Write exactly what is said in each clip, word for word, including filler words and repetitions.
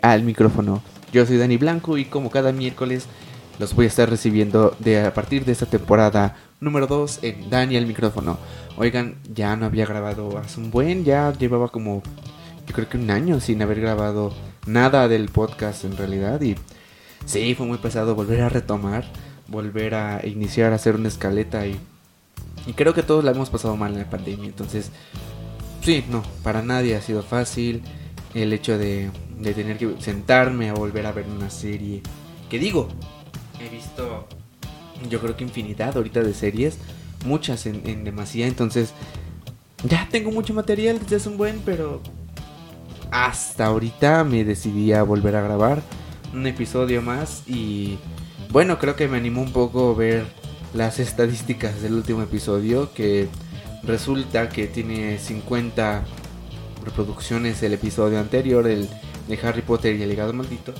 al micrófono. Yo soy Dani Blanco y como cada miércoles los voy a estar recibiendo de a partir de esta temporada número dos en Dani al micrófono. Oigan, ya no había grabado hace un buen, ya llevaba como yo creo que un año sin haber grabado nada del podcast en realidad. Y sí, fue muy pesado volver a retomar, volver a iniciar a hacer una escaleta y, y creo que todos la hemos pasado mal en la pandemia. Entonces, sí, no, para nadie ha sido fácil el hecho de, de tener que sentarme a volver a ver una serie. Que digo, he visto yo creo que infinidad ahorita de series, muchas en, en demasía. Entonces ya tengo mucho material desde hace un buen, pero hasta ahorita me decidí a volver a grabar un episodio más. Y bueno, creo que me animó un poco ver las estadísticas del último episodio, que resulta que tiene cincuenta reproducciones el episodio anterior, el de Harry Potter y el legado maldito.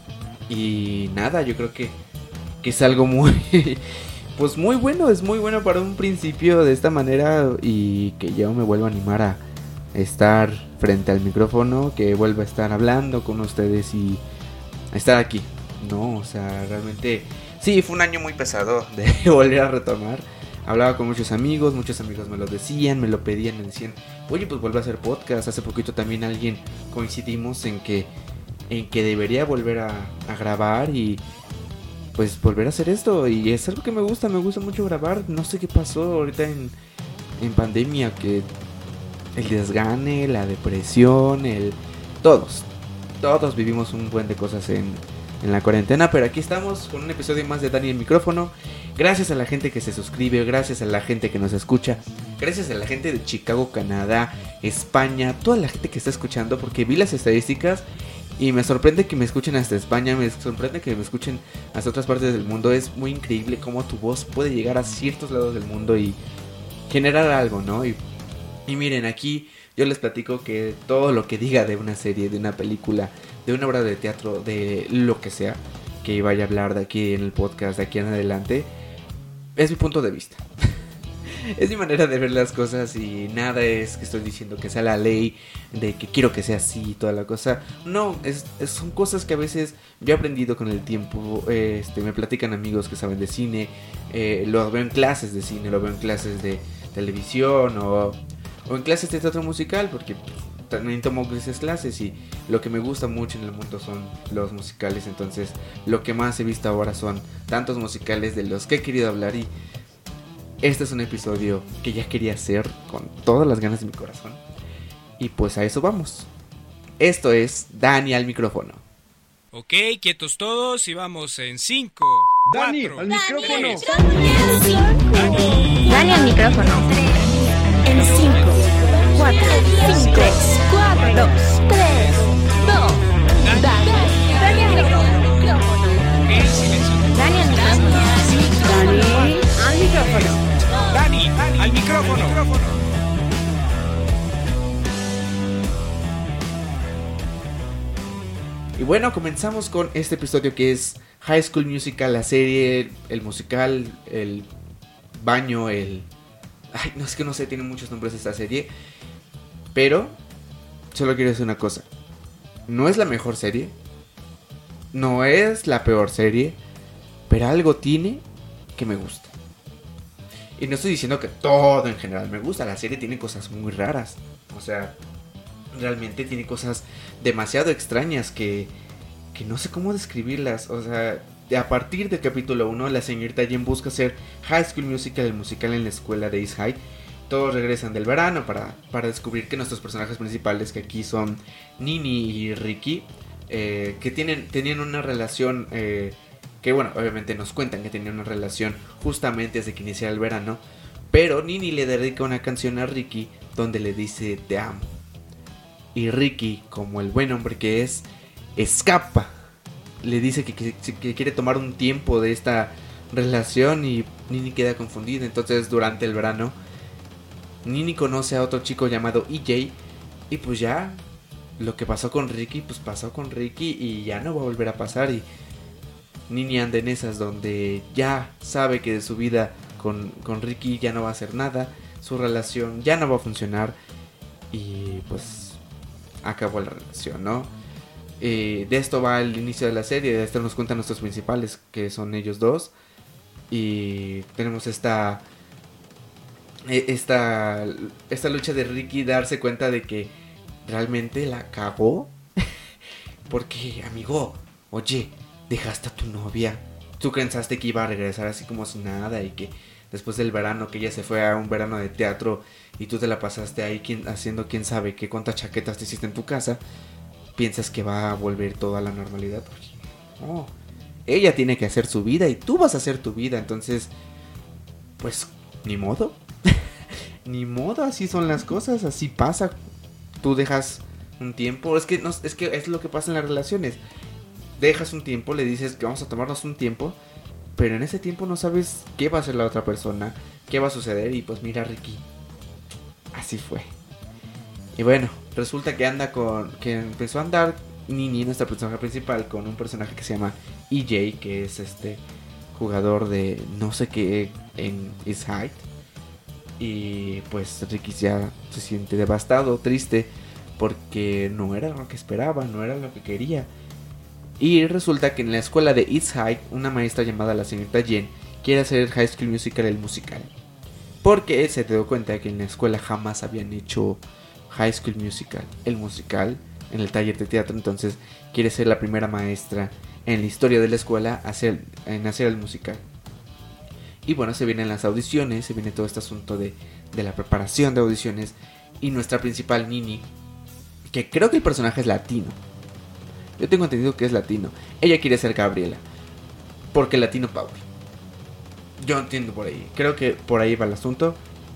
Y nada, yo creo que, que es algo muy pues muy bueno, es muy bueno para un principio de esta manera. Y que yo me vuelvo a animar a estar frente al micrófono, que vuelva a estar hablando con ustedes y a estar aquí, ¿no? O sea, realmente sí, fue un año muy pesado de volver a retomar. Hablaba con muchos amigos, muchos amigos me lo decían, me lo pedían, me decían, oye, pues vuelve a hacer podcast. Hace poquito también alguien coincidimos en que en que debería volver a, a grabar y pues volver a hacer esto. Y es algo que me gusta, me gusta mucho grabar. No sé qué pasó ahorita en, en pandemia, que el desgane, la depresión, el todos, todos vivimos un buen de cosas en, en la cuarentena. Pero aquí estamos con un episodio más de Dani el micrófono. Gracias a la gente que se suscribe, gracias a la gente que nos escucha, gracias a la gente de Chicago, Canadá, España, toda la gente que está escuchando, porque vi las estadísticas y me sorprende que me escuchen hasta España, me sorprende que me escuchen hasta otras partes del mundo. Es muy increíble cómo tu voz puede llegar a ciertos lados del mundo y generar algo, ¿no? Y, y miren, aquí yo les platico que todo lo que diga de una serie, de una película, de una obra de teatro, de lo que sea que vaya a hablar de aquí en el podcast, de aquí en adelante, es mi punto de vista. Es mi manera de ver las cosas y nada es que estoy diciendo que sea la ley de que quiero que sea así y toda la cosa. No, es, es, son cosas que a veces yo he aprendido con el tiempo. Eh, este, me platican amigos que saben de cine, eh, lo veo en clases de cine, lo veo en clases de televisión o, o en clases de teatro musical, porque también tomo esas clases y lo que me gusta mucho en el mundo son los musicales. Entonces lo que más he visto ahora son tantos musicales de los que he querido hablar, y este es un episodio que ya quería hacer con todas las ganas de mi corazón. Y pues a eso vamos. Esto es Dani al micrófono. Ok, quietos todos y vamos en cinco, Dani, cuatro, al micrófono. Dani, Dani al micrófono. En cinco, cuatro, tres, cuatro, dos, tres, dos. Dani, Dani al micrófono. Ok, silencio. Dani al micrófono. Dani al micrófono. Dani, al micrófono. Y bueno, comenzamos con este episodio que es High School Musical, la serie, el musical, el baño, el... Ay, no, es que no sé, tiene muchos nombres esta serie. Pero solo quiero decir una cosa. No es la mejor serie, no es la peor serie, pero algo tiene que me gusta. Y no estoy diciendo que todo en general me gusta. La serie tiene cosas muy raras. O sea, realmente tiene cosas demasiado extrañas que, que no sé cómo describirlas. O sea, a partir del capítulo uno, la señorita Jen busca hacer High School Musical, el musical en la escuela de East High. Todos regresan del verano para, para descubrir que nuestros personajes principales, que aquí son Nini y Ricky, eh, que tienen, tenían una relación... Eh, que bueno, obviamente nos cuentan que tenían una relación justamente desde que iniciara el verano. Pero Nini le dedica una canción a Ricky donde le dice te amo. Y Ricky, como el buen hombre que es, escapa. Le dice que, que, que quiere tomar un tiempo de esta relación y Nini queda confundida. Entonces durante el verano Nini conoce a otro chico llamado E J. Y pues ya, lo que pasó con Ricky, pues pasó con Ricky y ya no va a volver a pasar. Y Nini anda en esas donde ya sabe que de su vida con, con Ricky ya no va a hacer nada. Su relación ya no va a funcionar. Y pues acabó la relación, ¿no? Eh, de esto va el inicio de la serie. De esto nos cuentan nuestros principales, que son ellos dos. Y tenemos esta esta esta lucha de Ricky darse cuenta de que realmente la cagó. Porque, amigo, oye, dejaste a tu novia. Tú pensaste que iba a regresar así como si nada, y que después del verano, que ella se fue a un verano de teatro y tú te la pasaste ahí quien, haciendo quién sabe qué cuántas chaquetas te hiciste en tu casa, piensas que va a volver toda la normalidad. No, ella tiene que hacer su vida y tú vas a hacer tu vida. Entonces, pues, ni modo. Ni modo, así son las cosas, así pasa. Tú dejas un tiempo, es que, no, es que es lo que pasa en las relaciones. Dejas un tiempo, le dices que vamos a tomarnos un tiempo, pero en ese tiempo no sabes qué va a hacer la otra persona, qué va a suceder. Y pues mira, Ricky, así fue. Y bueno, resulta que anda con, que empezó a andar Nini, nuestra personaje principal, con un personaje que se llama E J, que es este jugador de no sé qué en East High. Y pues Ricky ya se siente devastado, triste, porque no era lo que esperaba, no era lo que quería. Y resulta que en la escuela de East High, una maestra llamada la señorita Jen quiere hacer High School Musical, el musical. Porque se dio cuenta de que en la escuela jamás habían hecho High School Musical, el musical, en el taller de teatro. Entonces quiere ser la primera maestra en la historia de la escuela hacer, en hacer el musical. Y bueno, se vienen las audiciones, se viene todo este asunto de, de la preparación de audiciones. Y nuestra principal, Nini, que creo que el personaje es latino. Yo tengo entendido que es latino. Ella quiere ser Gabriela, porque Latino Power. Yo entiendo por ahí. Creo que por ahí va el asunto.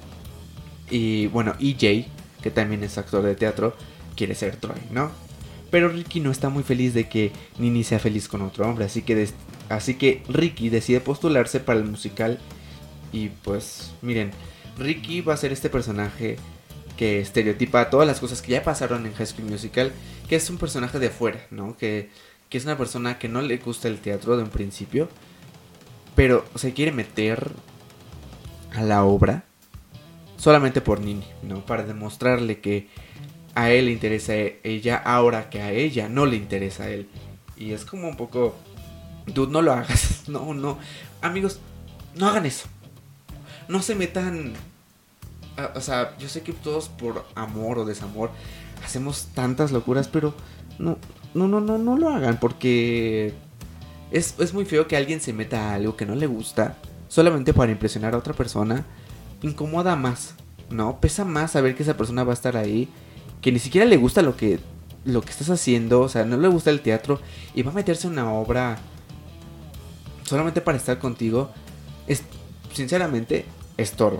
Y bueno, E J, que también es actor de teatro, quiere ser Troy, ¿no? Pero Ricky no está muy feliz de que Nini sea feliz con otro hombre. Así que, des- así que Ricky decide postularse para el musical. Y pues, miren, Ricky va a ser este personaje que estereotipa todas las cosas que ya pasaron en High School Musical. Que es un personaje de afuera, ¿no? Que, que es una persona que no le gusta el teatro de un principio, pero se quiere meter a la obra solamente por Nini, ¿no? Para demostrarle que a él le interesa a ella, ahora que a ella no le interesa a él. Y es como un poco... Dude, no lo hagas. No, no. Amigos, no hagan eso. No se metan... A, o sea, yo sé que todos por amor o desamor hacemos tantas locuras, pero no, no, no, no, no lo hagan, porque es, es muy feo que alguien se meta a algo que no le gusta solamente para impresionar a otra persona. Incomoda más, ¿no? Pesa más saber que esa persona va a estar ahí, que ni siquiera le gusta lo que, lo que estás haciendo, o sea, no le gusta el teatro y va a meterse en una obra solamente para estar contigo. Es, sinceramente, estorba.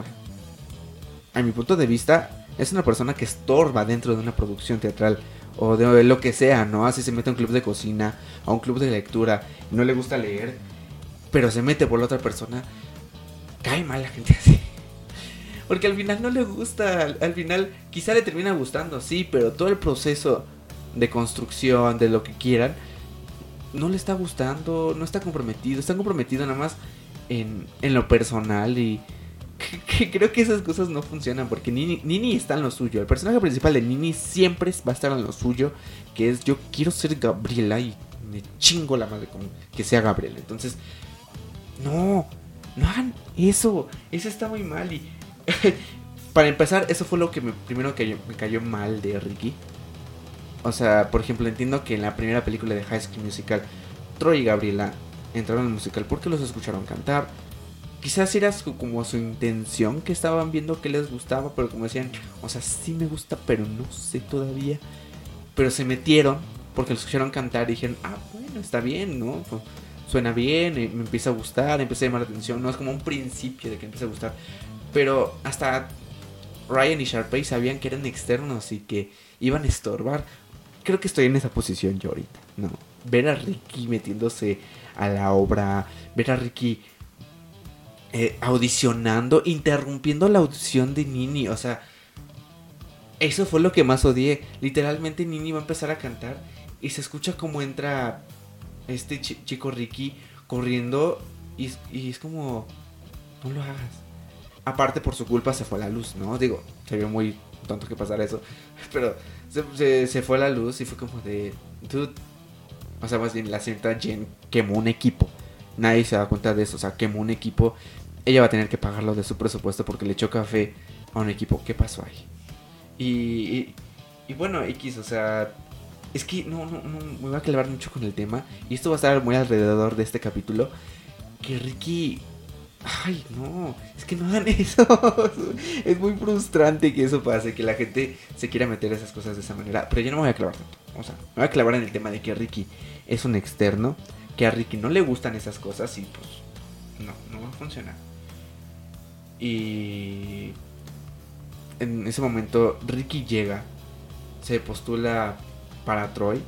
A mi punto de vista, es una persona que estorba dentro de una producción teatral o de lo que sea, ¿no? Así se mete a un club de cocina, a un club de lectura, no le gusta leer, pero se mete por la otra persona. Cae mal la gente así, porque al final no le gusta, al, al final quizá le termina gustando, sí, pero todo el proceso de construcción, de lo que quieran, no le está gustando, no está comprometido, está comprometido nada más en, en lo personal. Y que, que creo que esas cosas no funcionan, porque Nini, Nini está en lo suyo. El personaje principal de Nini siempre va a estar en lo suyo, que es: yo quiero ser Gabriela y me chingo la madre con que sea Gabriela. Entonces, no, no hagan eso, eso está muy mal. Y para empezar, eso fue lo que me, primero que me cayó mal de Ricky. O sea, por ejemplo, entiendo que en la primera película de High School Musical, Troy y Gabriela entraron al musical porque los escucharon cantar. Quizás era su, como su intención, que estaban viendo que les gustaba, pero como decían, o sea, sí me gusta, pero no sé todavía. Pero se metieron porque los escucharon cantar y dijeron: ah, bueno, está bien, ¿no? Pues, suena bien, me empieza a gustar, empieza a llamar la atención. No es como un principio de que empieza a gustar. Pero hasta Ryan y Sharpay sabían que eran externos y que iban a estorbar. Creo que estoy en esa posición yo ahorita, ¿no? Ver a Ricky metiéndose a la obra, ver a Ricky eh, audicionando, interrumpiendo la audición de Nini. O sea, eso fue lo que más odié. Literalmente Nini va a empezar a cantar y se escucha como entra este ch- chico Ricky corriendo y, y es como: no lo hagas. Aparte, por su culpa se fue la luz, ¿no? Digo, se vio muy tonto que pasara eso, pero se, se, se fue la luz y fue como de: dude, O sea, más bien la señorita Jen quemó un equipo. Nadie se da cuenta de eso. O sea, quemó un equipo. Ella va a tener que pagarlo de su presupuesto porque le echó café a un equipo. ¿Qué pasó ahí? Y, y, y bueno, X, o sea, es que no, no, no me va a clavar mucho con el tema. Y esto va a estar muy alrededor de este capítulo. Que Ricky... Ay, no, es que no hagan eso. Es muy frustrante que eso pase, que la gente se quiera meter esas cosas de esa manera. Pero yo no me voy a clavar tanto. O sea, me voy a clavar en el tema de que Ricky es un externo, que a Ricky no le gustan esas cosas y pues no, no va a funcionar. Y en ese momento Ricky llega, se postula para Troy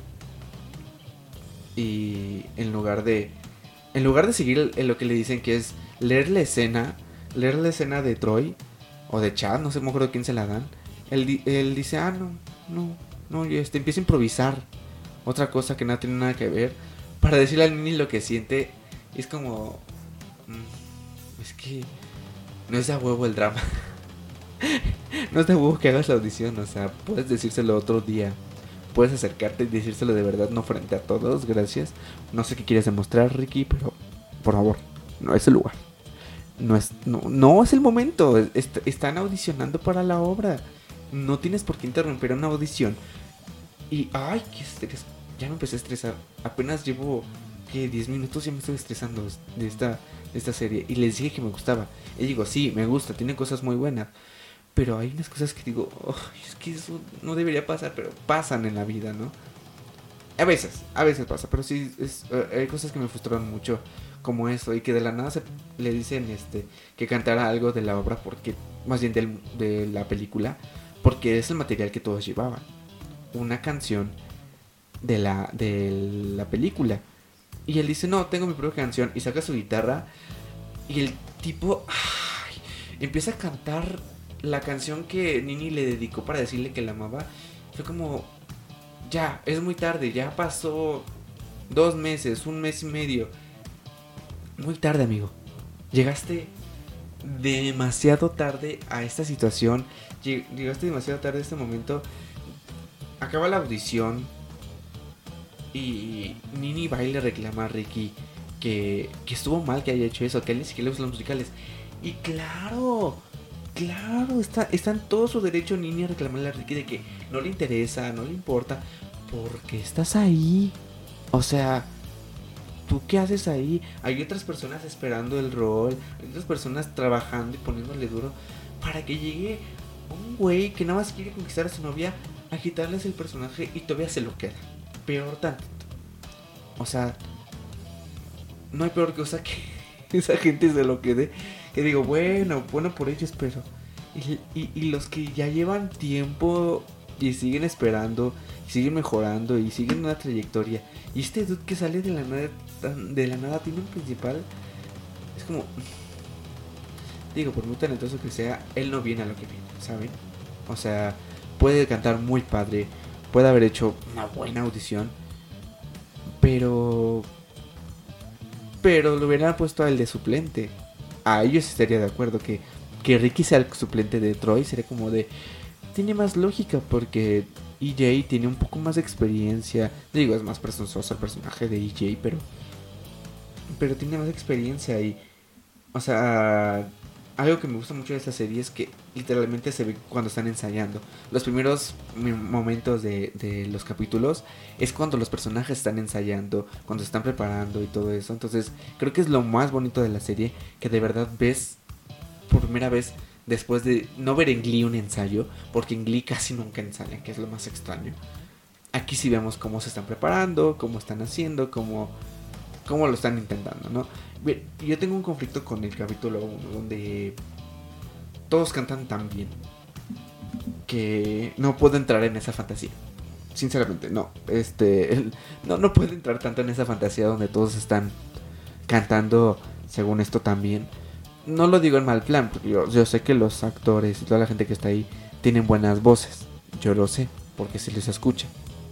y en lugar de en lugar de seguir en lo que le dicen, que es leer la escena, leer la escena de Troy o de Chad, no sé, me acuerdo quién se la dan. Él, él dice, ah, no, no, no, y este, empieza a improvisar otra cosa que no tiene nada que ver para decirle al Nini lo que siente. Y es como, mmm, es que no es de a huevo el drama. No es de a huevo que hagas la audición, o sea, puedes decírselo otro día. Puedes acercarte y decírselo de verdad, no frente a todos, gracias. No sé qué quieres demostrar, Ricky, pero por favor, no es el lugar. No es, no, no es el momento. Est- están audicionando para la obra. No tienes por qué interrumpir una audición. Y, ay, qué estrés. Ya me empecé a estresar. Apenas llevo, ¿qué? diez minutos y ya me estoy estresando de esta, de esta serie. Y les dije que me gustaba. Y digo, sí, me gusta, tiene cosas muy buenas. Pero hay unas cosas que digo, oh, es que eso no debería pasar, pero pasan en la vida, ¿no? A veces, a veces pasa, pero sí, es, uh, hay cosas que me frustraron mucho, como eso, y que de la nada se le dicen este que cantara algo de la obra, porque más bien del, de la película, porque es el material que todos llevaban, una canción de la, de la película. Y él dice, no, tengo mi propia canción, y saca su guitarra, y el tipo ay, empieza a cantar la canción que Nini le dedicó para decirle que la amaba. Fue como, ya, es muy tarde, ya pasó dos meses, un mes y medio. Muy tarde, amigo. Llegaste demasiado tarde a esta situación. Llegaste demasiado tarde a este momento. Acaba la audición y Nini va y le reclama a Ricky que, que estuvo mal que haya hecho eso, que a él ni siquiera le gustan los musicales. Y claro, claro, está, está en todo su derecho Nini a reclamarle a Ricky de que no le interesa, no le importa, porque estás ahí. O sea, ¿tú qué haces ahí? Hay otras personas esperando el rol, hay otras personas trabajando y poniéndole duro para que llegue un güey que nada más quiere conquistar a su novia, a quitarles el personaje y todavía se lo queda. Peor tanto. O sea, no hay peor cosa que esa gente se lo quede. Que digo, bueno, bueno por ellos, pero... Y, y, y los que ya llevan tiempo y siguen esperando, y siguen mejorando y siguen una trayectoria. Y este dude que sale de la nada, de la nada tiene un principal. Es como... Digo, por muy talentoso que sea, él no viene a lo que viene, ¿saben? O sea, puede cantar muy padre, puede haber hecho una buena audición, pero... Pero lo hubieran puesto al de suplente. A ellos estaría de acuerdo que, que Ricky sea el suplente de Troy. Sería como de... Tiene más lógica porque E J tiene un poco más de experiencia. Digo, es más presuntuoso el personaje de E J, pero... Pero tiene más experiencia y... O sea... Algo que me gusta mucho de esta serie es que literalmente se ve cuando están ensayando. Los primeros momentos de, de los capítulos es cuando los personajes están ensayando, cuando se están preparando y todo eso. Entonces creo que es lo más bonito de la serie, que de verdad ves por primera vez después de no ver en Glee un ensayo, porque en Glee casi nunca ensayan, que es lo más extraño. Aquí sí vemos cómo se están preparando, cómo están haciendo, cómo... cómo lo están intentando, ¿no? Yo tengo un conflicto con el capítulo uno, donde todos cantan tan bien que no puedo entrar en esa fantasía. Sinceramente, no. Este, el, no, no puedo entrar tanto en esa fantasía donde todos están cantando, según esto, también. No lo digo en mal plan, porque yo, yo sé que los actores y toda la gente que está ahí tienen buenas voces. Yo lo sé, porque se les escucha.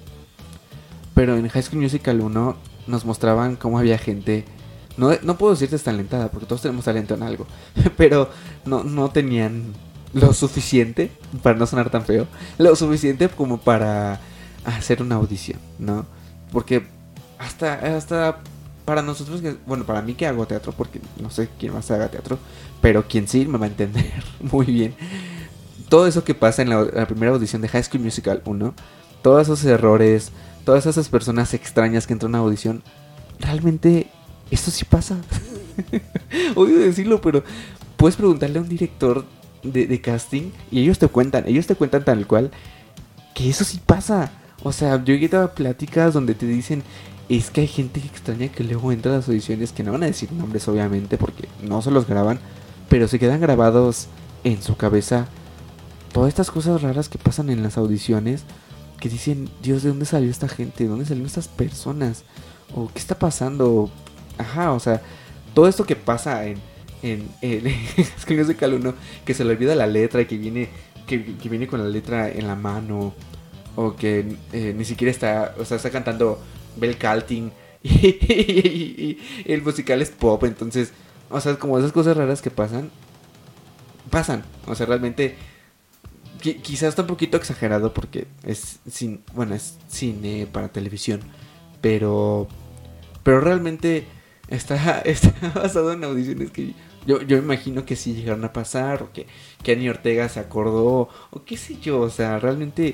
Pero en High School Musical uno nos mostraban cómo había gente... No, no puedo decirte talentada, porque todos tenemos talento en algo. Pero no, no tenían lo suficiente, para no sonar tan feo, lo suficiente como para hacer una audición, ¿no? Porque hasta, hasta para nosotros, que, bueno, para mí que hago teatro, porque no sé quién más haga teatro, pero quien sí me va a entender muy bien. Todo eso que pasa en la, la primera audición de High School Musical uno, todos esos errores, todas esas personas extrañas que entran a una audición, realmente esto sí pasa. Odio decirlo, pero puedes preguntarle a un director de, de casting y ellos te cuentan, ellos te cuentan tal cual que eso sí pasa. O sea, yo he ido a pláticas donde te dicen, es que hay gente extraña que luego entra a las audiciones, que no van a decir nombres obviamente porque no se los graban, pero se quedan grabados en su cabeza todas estas cosas raras que pasan en las audiciones, que dicen, Dios, ¿de dónde salió esta gente? ¿De dónde salieron estas personas? ¿O qué está pasando? Ajá, o sea, todo esto que pasa en en, en es que no sé cal uno, que se le olvida la letra y que viene que, que viene con la letra en la mano, o que eh, ni siquiera está, o sea, está cantando Bell Calting y, y, y el musical es pop, entonces, o sea, como esas cosas raras que pasan, pasan, o sea, realmente qui- quizás está un poquito exagerado porque es sin, bueno, es cine para televisión, pero pero realmente está, está basado en audiciones que yo, yo imagino que sí llegaron a pasar, o que Kenny Ortega se acordó, o qué sé yo, o sea, realmente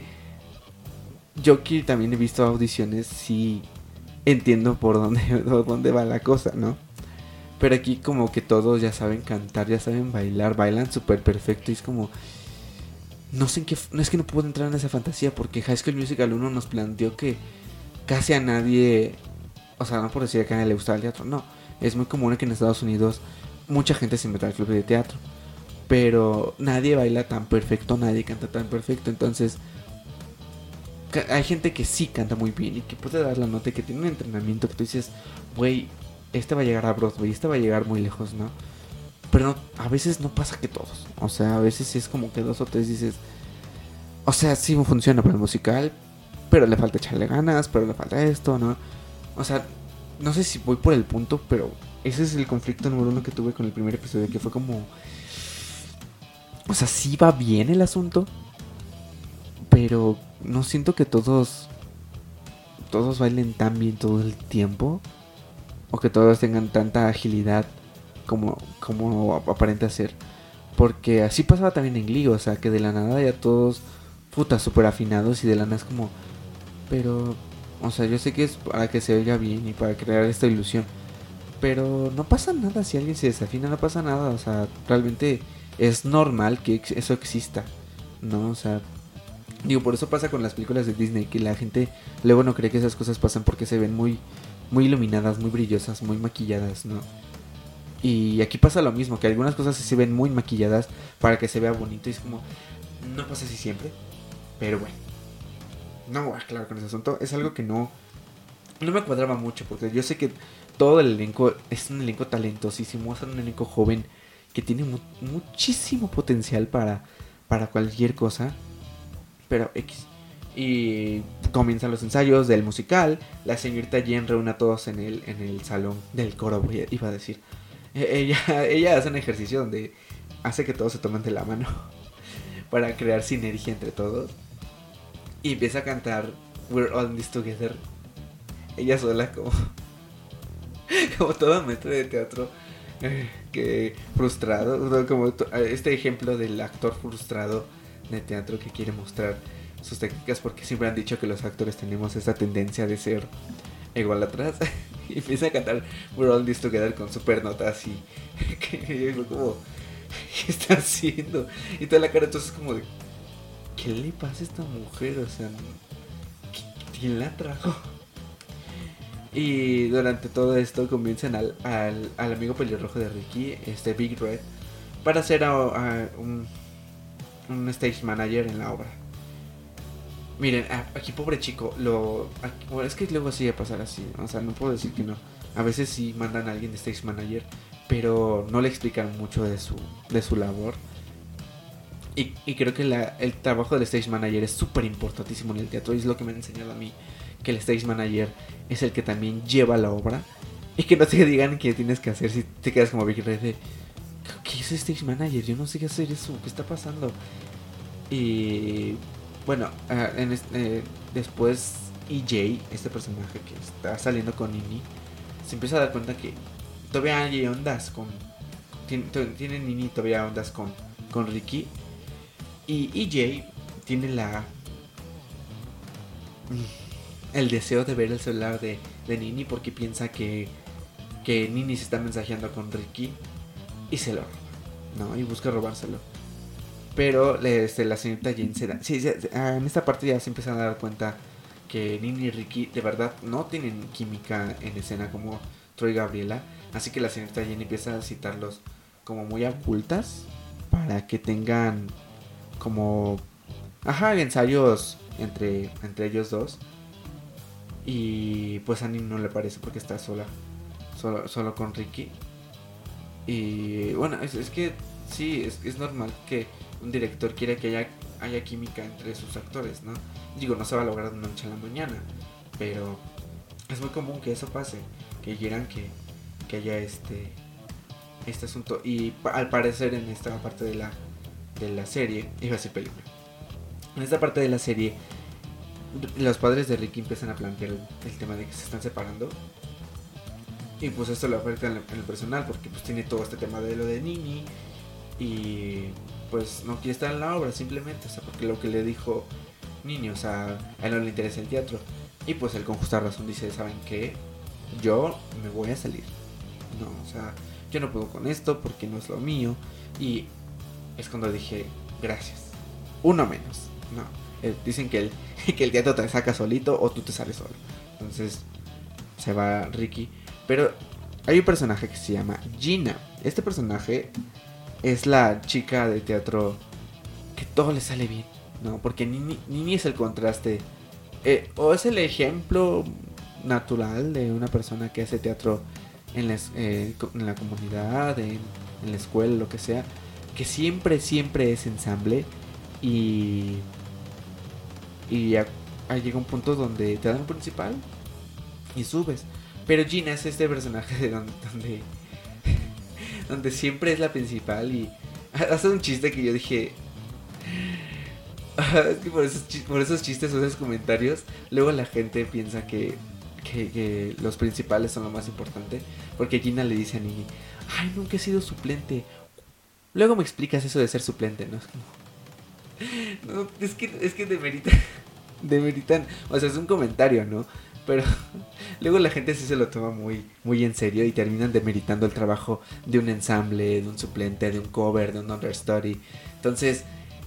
yo que también he visto audiciones, sí entiendo por dónde, por dónde va la cosa, ¿no? Pero aquí como que todos ya saben cantar, ya saben bailar, bailan súper perfecto y es como... No sé en qué... No es que no puedo entrar en esa fantasía porque High School Musical uno nos planteó que casi a nadie... O sea, no por decir que a nadie le gustaba el teatro, no. Es muy común que en Estados Unidos mucha gente se mete al club de teatro. Pero nadie baila tan perfecto, nadie canta tan perfecto. Entonces, ca- hay gente que sí canta muy bien y que puede dar la nota y que tiene un entrenamiento que tú dices, güey, este va a llegar a Broadway, este va a llegar muy lejos, ¿no? Pero no, a veces no pasa que todos. O sea, a veces es como que dos o tres dices, o sea, sí funciona para el musical, pero le falta echarle ganas, pero le falta esto, ¿no? O sea, no sé si voy por el punto, pero ese es el conflicto número uno que tuve con el primer episodio, que fue como... O sea, sí va bien el asunto, pero no siento que todos... Todos bailen tan bien todo el tiempo, o que todos tengan tanta agilidad como, como aparenta ser. Porque así pasaba también en Glee, o sea, que de la nada ya todos, puta, súper afinados y de la nada es como... Pero... O sea, yo sé que es para que se oiga bien y para crear esta ilusión. Pero no pasa nada si alguien se desafina, no pasa nada. O sea, realmente es normal que ex- eso exista, ¿no? O sea, digo, por eso pasa con las películas de Disney, que la gente luego no cree que esas cosas pasan porque se ven muy, muy iluminadas, muy brillosas, muy maquilladas, ¿no? Y aquí pasa lo mismo, que algunas cosas sí se ven muy maquilladas para que se vea bonito y es como, no pasa así siempre, pero bueno. No me voy a aclarar con ese asunto. Es algo que no, no me cuadraba mucho. Porque yo sé que todo el elenco es un elenco talentosísimo. Es un elenco joven que tiene mu- muchísimo potencial para, para cualquier cosa. Pero X. Y comienzan los ensayos del musical. La señorita Jen reúne a todos en el, en el salón del coro, voy a- iba a decir. E- Ella, ella hace un ejercicio donde hace que todos se tomen de la mano para crear sinergia entre todos. Y empieza a cantar We're All in This Together. Ella sola como... Como toda maestra de teatro. eh, Que frustrado. Como to- este ejemplo del actor frustrado de teatro que quiere mostrar sus técnicas. Porque siempre han dicho que los actores tenemos esta tendencia de ser ególatras. Y empieza a cantar We're All in This Together con super notas. Y que fue como... ¿Qué está haciendo? Y toda la cara entonces como de... ¿Qué le pasa a esta mujer? O sea, ¿quién la trajo? Y durante todo esto convencen al, al, al amigo pelirrojo de Ricky, este Big Red, para ser a, a un, un stage manager en la obra. Miren, a, aquí pobre chico, lo aquí, bueno, es que luego sí va a pasar así, o sea, no puedo decir que no. A veces sí mandan a alguien de stage manager, pero no le explican mucho de su, de su labor. Y, y creo que la, el trabajo del stage manager es súper importantísimo en el teatro. Y es lo que me han enseñado a mí, que el stage manager es el que también lleva la obra. Y que no te digan qué tienes que hacer si te quedas como Big Red de... ¿Qué es stage manager? Yo no sé qué hacer eso. ¿Qué está pasando? Y... Bueno, uh, en este, eh, después Y Jay, este personaje que está saliendo con Nini, se empieza a dar cuenta que todavía hay ondas con... Tiene, tiene Nini todavía ondas con, con Ricky. Y, y Jay tiene la... el deseo de ver el celular de, de Nini porque piensa que, que Nini se está mensajeando con Ricky y se lo roba, ¿no? Y busca robárselo. Pero este, la señorita Jane se da... Sí, sí, en esta parte ya se empiezan a dar cuenta que Nini y Ricky de verdad no tienen química en escena como Troy y Gabriela. Así que la señorita Jane empieza a citarlos como muy ocultas para que tengan como... Ajá, ensayos entre, entre ellos dos. Y pues a Nini no le parece porque está sola, solo, solo con Ricky. Y bueno, es, es que sí, es, es normal que un director quiera que haya, haya química entre sus actores, ¿no? Digo, no se va a lograr de una noche a la mañana, pero es muy común que eso pase, que quieran que, que haya este este asunto. Y pa- al parecer en esta parte de la, de la serie, iba a ser película, en esta parte de la serie, los padres de Ricky empiezan a plantear el, el tema de que se están separando. Y pues esto lo afecta en el, en el personal porque pues tiene todo este tema de lo de Nini. Y pues no quiere estar en la obra simplemente, o sea, porque lo que le dijo Nini, o sea, a él no le interesa el teatro. Y pues él con justa razón dice, ¿saben qué? Yo me voy a salir. No, o sea, yo no puedo con esto porque no es lo mío. Y es cuando dije, gracias. Uno menos. No, eh, dicen que el, que el teatro te saca solito o tú te sales solo. Entonces se va Ricky. Pero hay un personaje que se llama Gina. Este personaje es la chica de teatro que todo le sale bien, ¿no? Porque Nini, Nini es el contraste, eh, o es el ejemplo natural de una persona que hace teatro en la, eh, en la comunidad, en, en la escuela, lo que sea, que siempre, siempre es ensamble. Y, y ya, ahí llega un punto donde te dan un principal y subes. Pero Gina es este personaje de donde, donde, donde siempre es la principal y hace un chiste que yo dije... Es que por esos, por esos chistes o esos comentarios, luego la gente piensa que, que, que los principales son lo más importante. Porque Gina le dice a Nini, ay, nunca he sido suplente. Luego me explicas eso de ser suplente, ¿no? No, es que, es que demeritan, demeritan, o sea, es un comentario, ¿no? Pero luego la gente sí se lo toma muy, muy en serio y terminan demeritando el trabajo de un ensamble, de un suplente, de un cover, de un understudy. Entonces,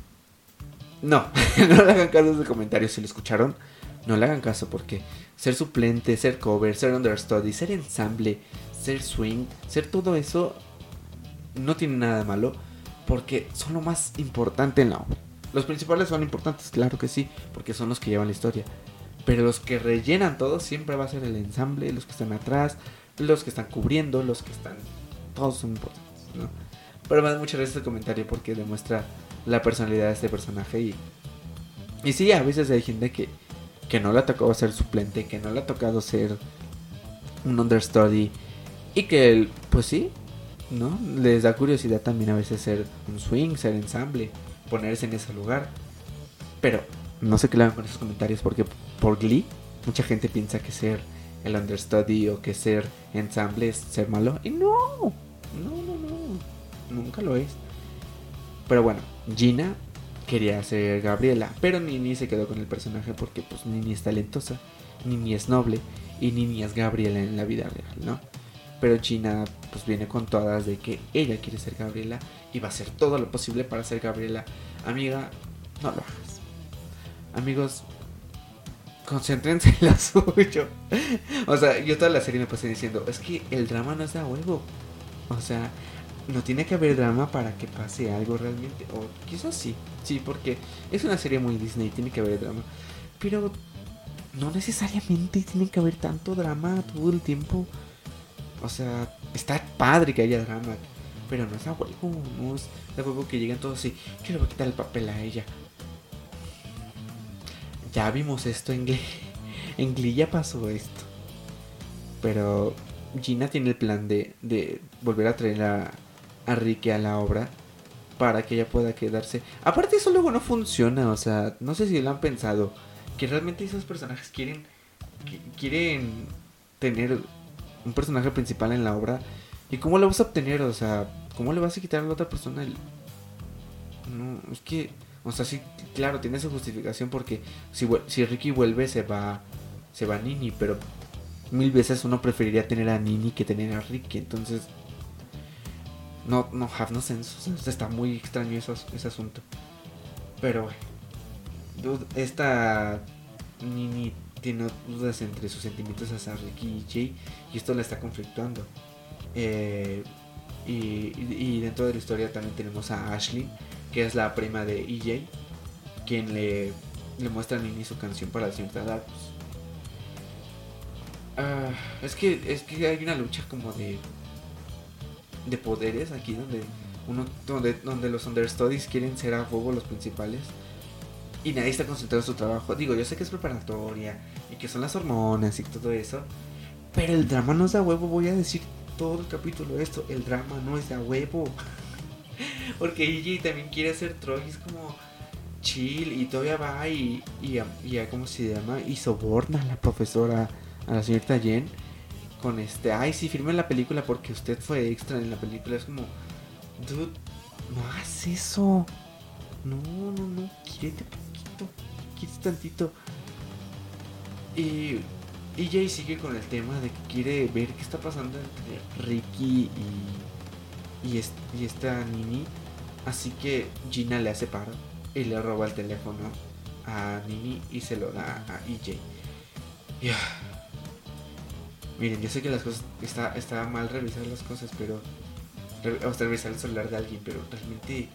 no, no le hagan caso a ese comentario. Si lo escucharon, no le hagan caso porque ser suplente, ser cover, ser understudy, ser ensamble, ser swing, ser todo eso no tiene nada de malo porque son lo más importante en la obra. Los principales son importantes, claro que sí, porque son los que llevan la historia. Pero los que rellenan todo siempre va a ser el ensamble, los que están atrás, los que están cubriendo, los que están... Todos son importantes, ¿no? Pero me da mucha risa este comentario porque demuestra la personalidad de este personaje. Y, y sí, a veces hay gente que, que no le ha tocado ser suplente, que no le ha tocado ser un understudy. Y que, pues sí, ¿no? Les da curiosidad también a veces ser un swing, ser ensamble, ponerse en ese lugar. Pero... no sé qué le hagan con esos comentarios porque por Glee mucha gente piensa que ser el understudy o que ser ensamble es ser malo. Y no, no, no, no, nunca lo es. Pero bueno, Gina quería ser Gabriela, pero Nini se quedó con el personaje porque pues Nini es talentosa, Nini es noble y Nini es Gabriela en la vida real, ¿no? Pero Gina pues viene con todas de que ella quiere ser Gabriela y va a hacer todo lo posible para ser Gabriela. Amiga, no lo hagas. Amigos, concéntrense en lo suyo. O sea, yo toda la serie me pasé diciendo, es que el drama no es de a huevo. O sea, no tiene que haber drama para que pase algo realmente. O quizás sí, sí, porque es una serie muy Disney, tiene que haber drama. Pero no necesariamente tiene que haber tanto drama todo el tiempo. O sea, está padre que haya drama, pero no es a huevo, no es de huevo que lleguen todos así, yo le voy a quitar el papel a ella. Ya vimos esto en Glee. En Glee ya pasó esto. Pero Gina tiene el plan de, de volver a traer a, a Ricky a la obra para que ella pueda quedarse. Aparte eso luego no funciona. O sea, no sé si lo han pensado, que realmente esos personajes quieren que, quieren tener un personaje principal en la obra. ¿Y cómo lo vas a obtener? O sea, ¿cómo le vas a quitar a la otra persona el... No, es que... O sea, sí, claro, tiene su justificación porque si, si Ricky vuelve se va se va Nini, pero mil veces uno preferiría tener a Nini que tener a Ricky, entonces no, no have no sense, o sea, está muy extraño eso, ese asunto. Pero dude, esta Nini tiene dudas entre sus sentimientos hacia Ricky y Jay y esto la está conflictuando. Eh, y, y, y dentro de la historia también tenemos a Ashley, que es la prima de E J, quien le, le muestra a Nini su canción para la señorita Darkus. Uh, es que es que hay una lucha como de de poderes aquí donde uno donde donde los understudies quieren ser a fuego los principales y nadie está concentrado en su trabajo. Digo, yo sé que es preparatoria y que son las hormonas y todo eso, pero el drama no es de a huevo. Voy a decir todo el capítulo esto, el drama no es de a huevo. Porque E J también quiere hacer Troy, es como chill y todavía va y, y, y, y ¿cómo se llama? Y soborna a la profesora, a la señorita Jen, con este, ay sí, firme la película porque usted fue extra en la película. Es como, dude, no hagas eso. No, no, no, quírete poquito, quírete tantito. Y E J sigue con el tema de que quiere ver qué está pasando entre Ricky y... Y, es, y esta Nini. Así que Gina le hace paro y le roba el teléfono a Nini y se lo da a E J. Yeah. Miren, yo sé que las cosas está, está mal revisar las cosas, pero o sea, revisar el celular de alguien, pero realmente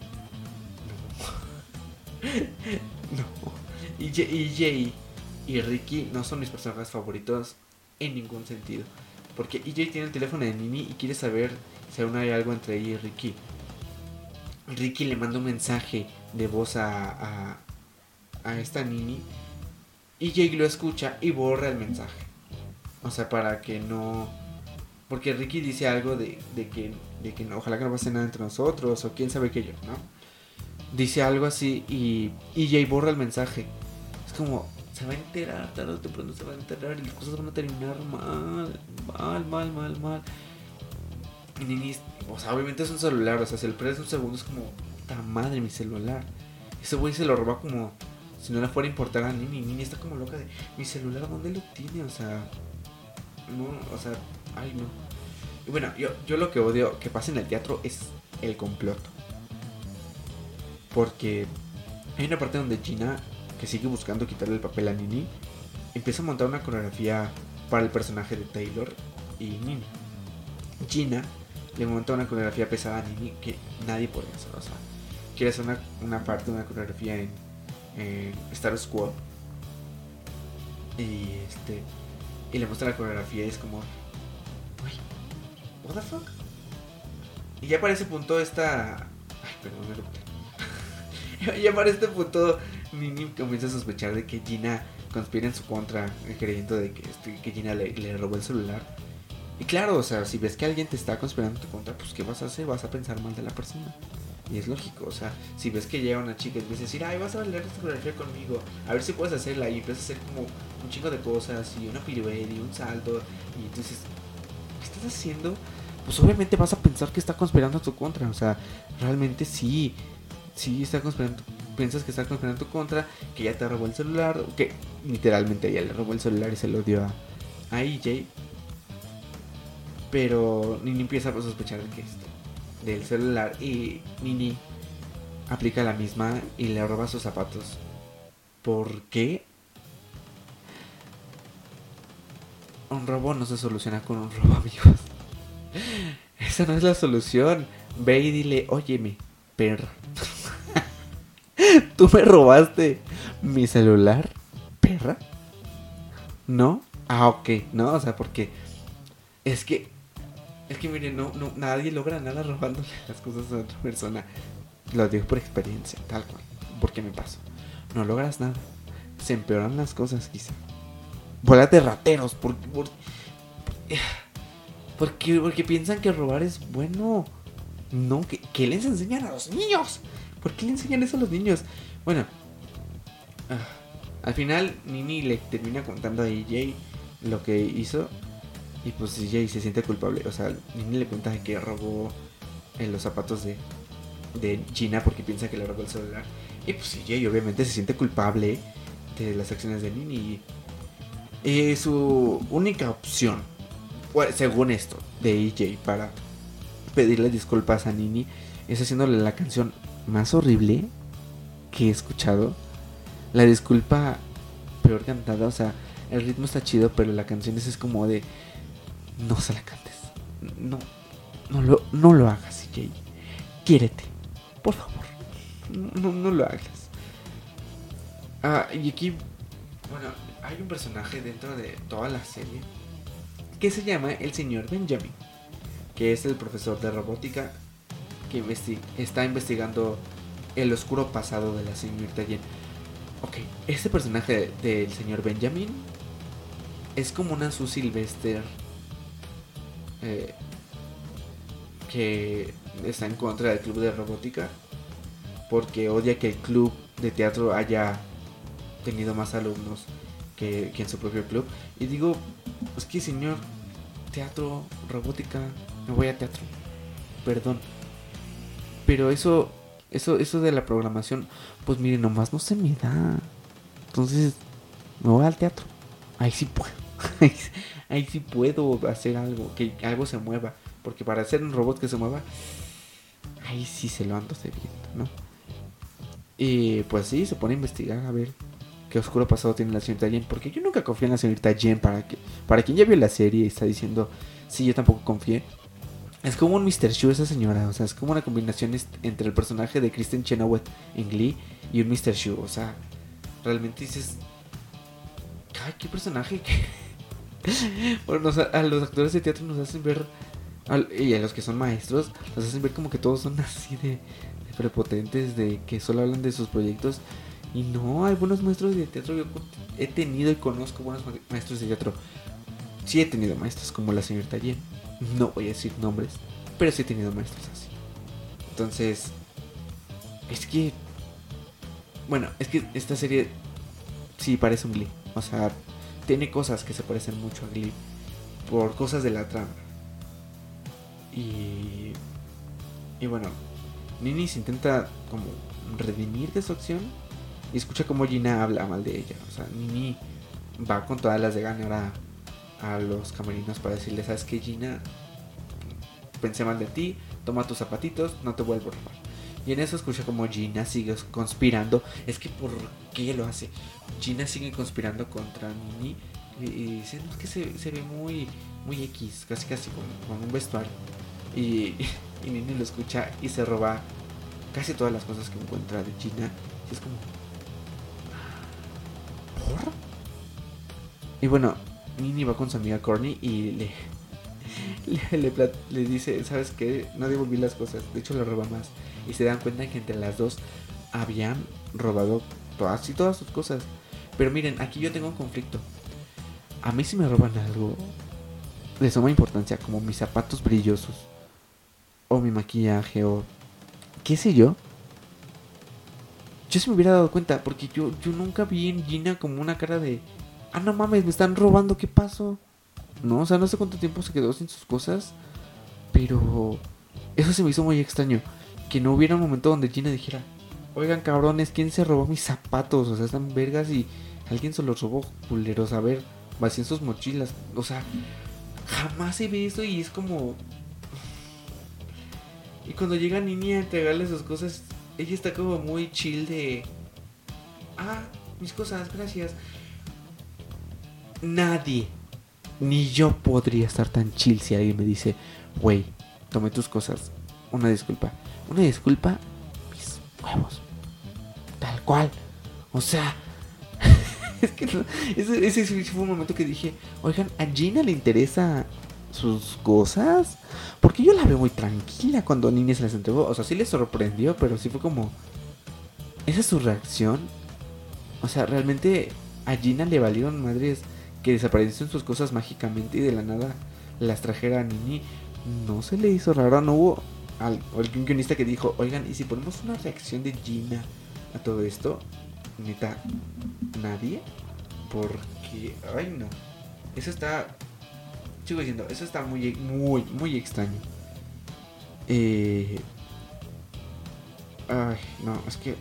no. No. E J, E J y Ricky no son mis personajes favoritos en ningún sentido, porque E J tiene el teléfono de Nini y quiere saber si aún hay algo entre ella y Ricky. Ricky le manda un mensaje de voz a, a, a esta Nini y Jake lo escucha y borra el mensaje. O sea, para que no... Porque Ricky dice algo de, de que, de que no, ojalá que no pase nada entre nosotros o quién sabe qué yo, ¿no? Dice algo así y, y Jake borra el mensaje. Es como, se va a enterar, tarde o temprano se va a enterar y las cosas van a terminar mal, mal, mal, mal, mal. Y Nini, o sea, obviamente es un celular, o sea, si le pierdes un segundo es como, puta madre, mi celular. Ese güey se lo roba como si no le fuera a importar a Nini. Nini está como loca de, mi celular, ¿dónde lo tiene? O sea, no, o sea, ay no. Y bueno, yo, yo lo que odio que pasa en el teatro es el complot. Porque hay una parte donde Gina, que sigue buscando quitarle el papel a Nini, empieza a montar una coreografía para el personaje de Taylor y Nini. Gina le monta una coreografía pesada a Nini que nadie puede hacer. O sea, quiere hacer una, una parte de una coreografía en, en Star Squad y este y le muestra la coreografía y es como, uy, what the fuck. Y ya para ese punto esta, ay, perdón, me ya para este punto Nini comienza a sospechar de que Gina conspira en su contra, creyendo de que, este, que Gina le, le robó el celular. Y claro, o sea, si ves que alguien te está conspirando en tu contra, pues ¿qué vas a hacer? Vas a pensar mal de la persona. Y es lógico, o sea, si ves que llega una chica y empieza a decir, ay, vas a bailar esta coreografía conmigo, a ver si puedes hacerla, y empiezas a hacer como un chingo de cosas, y una pirueta, y un salto, y entonces, ¿qué estás haciendo? Pues obviamente vas a pensar que está conspirando en tu contra, o sea, realmente sí, sí está conspirando, piensas que está conspirando en tu contra, que ya te robó el celular, que literalmente ella le robó el celular y se lo dio a, a E J. Pero Nini empieza a sospechar de que esto, del celular, y Nini aplica la misma y le roba sus zapatos. ¿Por qué? Un robo no se soluciona con un robo, amigos. Esa no es la solución. Ve y dile, óyeme, perra, ¿tú me robaste mi celular, perra? ¿No? Ah, ok, no, o sea, porque es que Es que miren, no, no, nadie logra nada robándole las cosas a otra persona. Lo digo por experiencia, tal cual. Porque me pasó. No logras nada. Se empeoran las cosas, quizá. Bolas de rateros. Por, por, porque, porque piensan que robar es bueno. No, ¿qué, ¿qué les enseñan a los niños? ¿Por qué le enseñan eso a los niños? Bueno. Al final Nini le termina contando a E J lo que hizo. Y pues E J se siente culpable. O sea, Nini le cuenta que robó en los zapatos de, de Gina porque piensa que le robó el celular. Y pues E J obviamente se siente culpable de las acciones de Nini. Y su única opción, según esto, de E J para pedirle disculpas a Nini es haciéndole la canción más horrible que he escuchado. La disculpa peor cantada. O sea, el ritmo está chido, pero la canción es, es como de... No se la cantes. No, no lo, no lo hagas, E J. Quiérete, por favor. No, no lo hagas. Ah, y aquí, bueno, hay un personaje dentro de toda la serie que se llama el señor Benjamin, que es el profesor de robótica que investi- está investigando el oscuro pasado de la señorita Jen. Ok, este personaje del señor Benjamin es como una Sue Sylvester eh, que está en contra del club de robótica porque odia que el club de teatro haya tenido más alumnos que, que en su propio club. Y digo, es que señor, teatro, robótica, me voy a teatro, perdón, pero eso eso eso de la programación, pues miren, nomás no se me da. Entonces me voy al teatro, ahí sí puedo. Ahí sí puedo hacer algo, que algo se mueva, porque para hacer un robot que se mueva, ahí sí se lo ando viendo, ¿no? Y pues sí, se pone a investigar a ver qué oscuro pasado tiene la señorita Jen, porque yo nunca confié en la señorita Jen. Para que para quien ya vio la serie y está diciendo, sí, yo tampoco confié. Es como un mister Shu esa señora, o sea, es como una combinación entre el personaje de Kristen Chenoweth en Glee y un mister Shu, o sea, realmente dices, ay, qué personaje. Bueno, nos, a los actores de teatro nos hacen ver, y a los que son maestros, nos hacen ver como que todos son así de, de prepotentes, de que solo hablan de sus proyectos. Y no, hay buenos maestros de teatro. Yo he tenido y conozco buenos maestros de teatro. Sí he tenido maestros como la señorita Jen. No voy a decir nombres, pero sí he tenido maestros así. Entonces, es que, bueno, es que esta serie sí parece un Glee. O sea, tiene cosas que se parecen mucho a Glee por cosas de la trama. Y, y bueno, Nini se intenta como redimir de su acción y escucha como Gina habla mal de ella. O sea, Nini va con todas las de gana ahora a los camerinos para decirle, ¿sabes qué, Gina? Pensé mal de ti, toma tus zapatitos, no te vuelvo a robar. Y en eso escucha como Gina sigue conspirando. Es que ¿por qué lo hace? Gina sigue conspirando contra Nini y, y dice, no, es que se, se ve muy, muy X, casi casi como, como un vestuario. Y, y Nini lo escucha y se roba casi todas las cosas que encuentra de Gina. Y es como, ¿por? Y bueno, Nini va con su amiga Courtney y le le, le, le dice, ¿sabes qué? No devolví las cosas, de hecho le roba más. Y se dan cuenta que entre las dos habían robado todas y todas sus cosas. Pero miren, aquí yo tengo un conflicto. A mí si me roban algo de suma importancia, como mis zapatos brillosos o mi maquillaje o qué sé yo, yo se me hubiera dado cuenta, porque yo, yo nunca vi en Gina como una cara de, ah, no mames, me están robando, ¿qué pasó? No, o sea, no sé cuánto tiempo se quedó sin sus cosas, pero eso se me hizo muy extraño, que no hubiera un momento donde Gina dijera, oigan cabrones, ¿quién se robó mis zapatos? O sea, están vergas y alguien se los robó, culeros, a ver, vacíen sus mochilas. O sea, jamás se ve eso y es como... Y cuando llega Nini a entregarle sus cosas, ella está como muy chill de... Ah, mis cosas, gracias. Nadie, ni yo podría estar tan chill si alguien me dice, güey, tomé tus cosas, una disculpa. Una disculpa, mis huevos. Tal cual. O sea, es que no, ese, ese fue un momento que dije, oigan, ¿a Gina le interesa sus cosas? Porque yo la veo muy tranquila cuando Nini se las entregó. O sea, sí le sorprendió, pero sí fue como... ¿Esa es su reacción? O sea, realmente a Gina le valieron madres que desaparecieron sus cosas mágicamente y de la nada las trajera a Nini. No se le hizo raro, no hubo algún guionista que dijo, oigan, ¿y si ponemos una reacción de Gina a todo esto? neta, nadie. Porque, ay no, eso está, sigo diciendo, eso está muy, muy, muy extraño. Eh, ay, no, es que,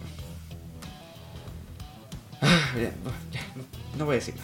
ah, ya, no, ya, no, no voy a decir nada.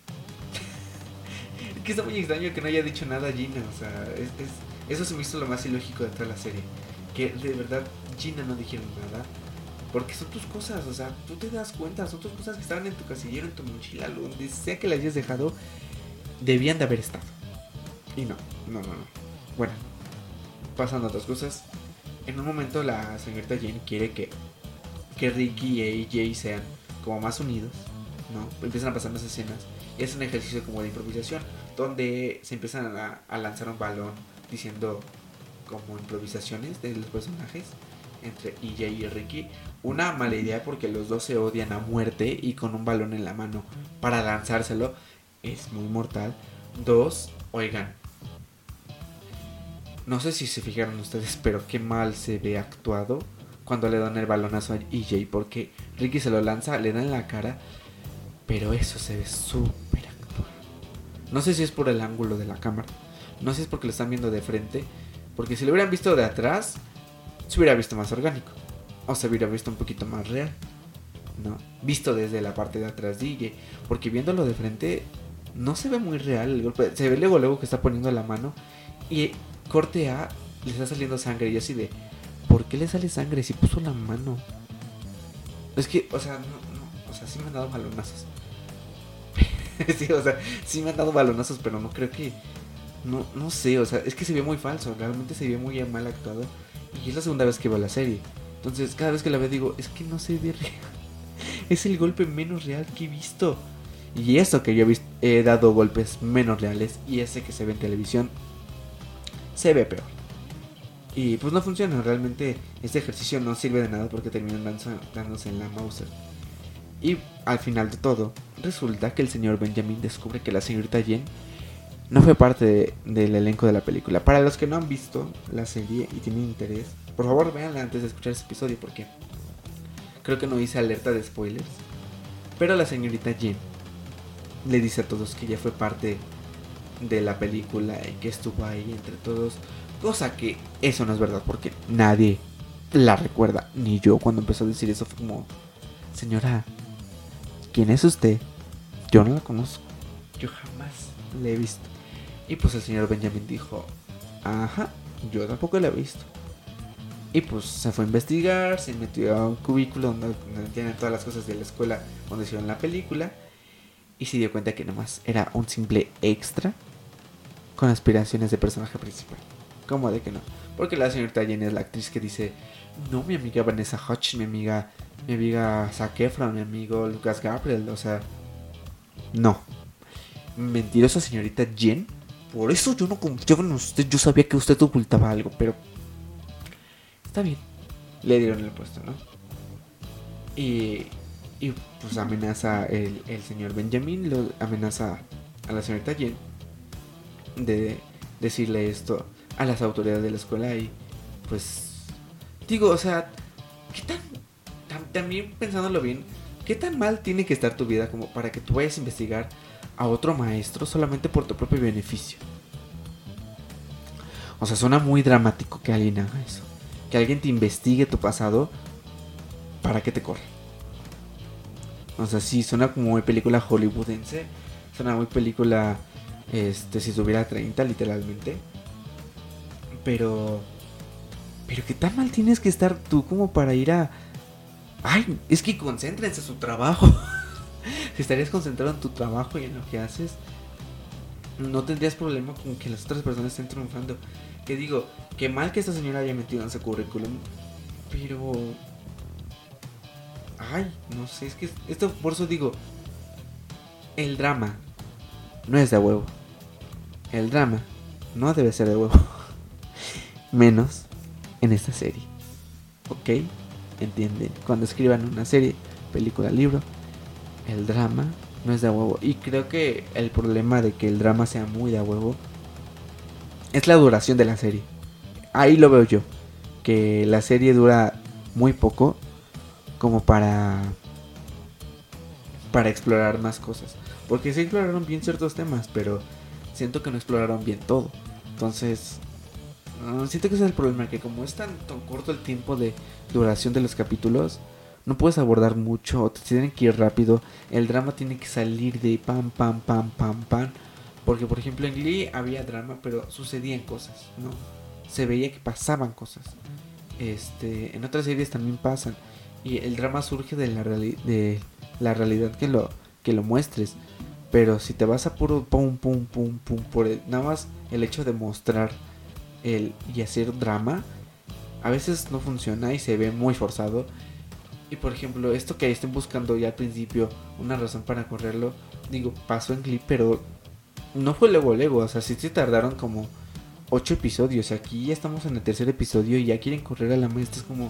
Es que está muy extraño que no haya dicho nada Gina, o sea, es, es, eso se me hizo lo más ilógico de toda la serie. Que de verdad Gina no dijeron nada. Porque son tus cosas, o sea, tú te das cuenta, son tus cosas que estaban en tu casillero, en tu mochila, donde sea que las hayas dejado, debían de haber estado. Y no, no, no, no. Bueno, pasando a otras cosas. En un momento la señorita Jane quiere que, que Ricky y A J sean como más unidos, ¿no? Empiezan a pasar las escenas. Y es un ejercicio como de improvisación, donde se empiezan a, a lanzar un balón diciendo como improvisaciones de los personajes entre E J y Ricky. Una mala idea porque los dos se odian a muerte y con un balón en la mano para lanzárselo es muy mortal. Dos, oigan, no sé si se fijaron ustedes, pero qué mal se ve actuado cuando le dan el balonazo a E J, porque Ricky se lo lanza, le da en la cara, pero eso se ve súper actuado. No sé si es por el ángulo de la cámara, no sé si es porque lo están viendo de frente, porque si lo hubieran visto de atrás se hubiera visto más orgánico, o se hubiera visto un poquito más real, ¿no? Visto desde la parte de atrás de E J, porque viéndolo de frente no se ve muy real el golpe. Se ve luego luego que está poniendo la mano y corte A, le está saliendo sangre y así de, ¿por qué le sale sangre si puso la mano? Es que, o sea, no, no, o sea, sí me han dado balonazos. Sí, o sea, sí me han dado balonazos, pero no creo que, no, no sé, o sea, es que se ve muy falso, realmente se ve muy mal actuado. Y es la segunda vez que veo la serie. Entonces cada vez que la veo digo, es que no se ve real. Es el golpe menos real que he visto. Y eso que yo he, visto, he dado golpes menos reales, y ese que se ve en televisión se ve peor. Y pues no funciona, realmente este ejercicio no sirve de nada porque terminan dándose en la Mauser. Y al final de todo, resulta que el señor Benjamin descubre que la señorita Jen no fue parte de, del elenco de la película. Para los que no han visto la serie y tienen interés, por favor véanla antes de escuchar este episodio, porque creo que no hice alerta de spoilers. Pero la señorita Jen le dice a todos que ella fue parte de la película y que estuvo ahí entre todos, cosa que eso no es verdad, porque nadie la recuerda, ni yo. Cuando empezó a decir eso fue como, señora, ¿quién es usted? Yo no la conozco, yo jamás la he visto. Y pues el señor Benjamin dijo, ajá, yo tampoco la he visto. Y pues se fue a investigar, se metió a un cubículo donde, donde tienen todas las cosas de la escuela donde hicieron la película, y se dio cuenta que nomás era un simple extra con aspiraciones de personaje principal. ¿Cómo de que no? Porque la señorita Jen es la actriz que dice, no, mi amiga Vanessa Hudgens, mi amiga, mi amiga Zac Efron, mi amigo Lucas Gabriel, o sea, no. Mentirosa señorita Jen. Por eso yo no confiaba en usted. Yo sabía que usted ocultaba algo, pero está bien, le dieron el puesto, ¿no? Y, y pues amenaza el, el señor Benjamin, lo amenaza a la señorita Jen de decirle esto a las autoridades de la escuela. Y pues digo, o sea, ¿qué tan, tan también pensándolo bien, qué tan mal tiene que estar tu vida como para que tú vayas a investigar a otro maestro solamente por tu propio beneficio? O sea, suena muy dramático que alguien haga eso, que alguien te investigue tu pasado para que te corra. O sea, sí, suena como muy película hollywoodense, suena muy película, este, si tuviera treinta literalmente. Pero, pero qué tan mal tienes que estar tú como para ir a, ay, es que concéntrense en su trabajo. Si estarías concentrado en tu trabajo y en lo que haces, no tendrías problema con que las otras personas estén triunfando. Que digo, que mal que esta señora haya metido en su currículum, pero, ay, no sé, es que esto, por eso digo, el drama no es de huevo. El drama no debe ser de huevo. Menos en esta serie, ¿ok? ¿Entienden? Cuando escriban una serie, película, libro, el drama no es de huevo. Y creo que el problema de que el drama sea muy de huevo es la duración de la serie. Ahí lo veo yo, que la serie dura muy poco como para para explorar más cosas. Porque sí exploraron bien ciertos temas, pero siento que no exploraron bien todo. Entonces, uh, siento que ese es el problema, que como es tan, tan corto el tiempo de duración de los capítulos, no puedes abordar mucho, te tienen que ir rápido, el drama tiene que salir de pam, pam, pam, pam, pam. Porque, por ejemplo, en Glee había drama, pero sucedían cosas, ¿no? Se veía que pasaban cosas. Este, en otras series también pasan. Y el drama surge de la, reali- de la realidad que lo, que lo muestres. Pero si te vas a puro pum, pum, pum, pum, por el, nada más el hecho de mostrar el, y hacer drama, a veces no funciona y se ve muy forzado. Y por ejemplo, esto que estén buscando ya al principio una razón para correrlo, digo, pasó en Glee, pero no fue luego luego, o sea, sí se tardaron como ocho episodios. Aquí ya estamos en el tercer episodio y ya quieren correr a la maestra. Es como,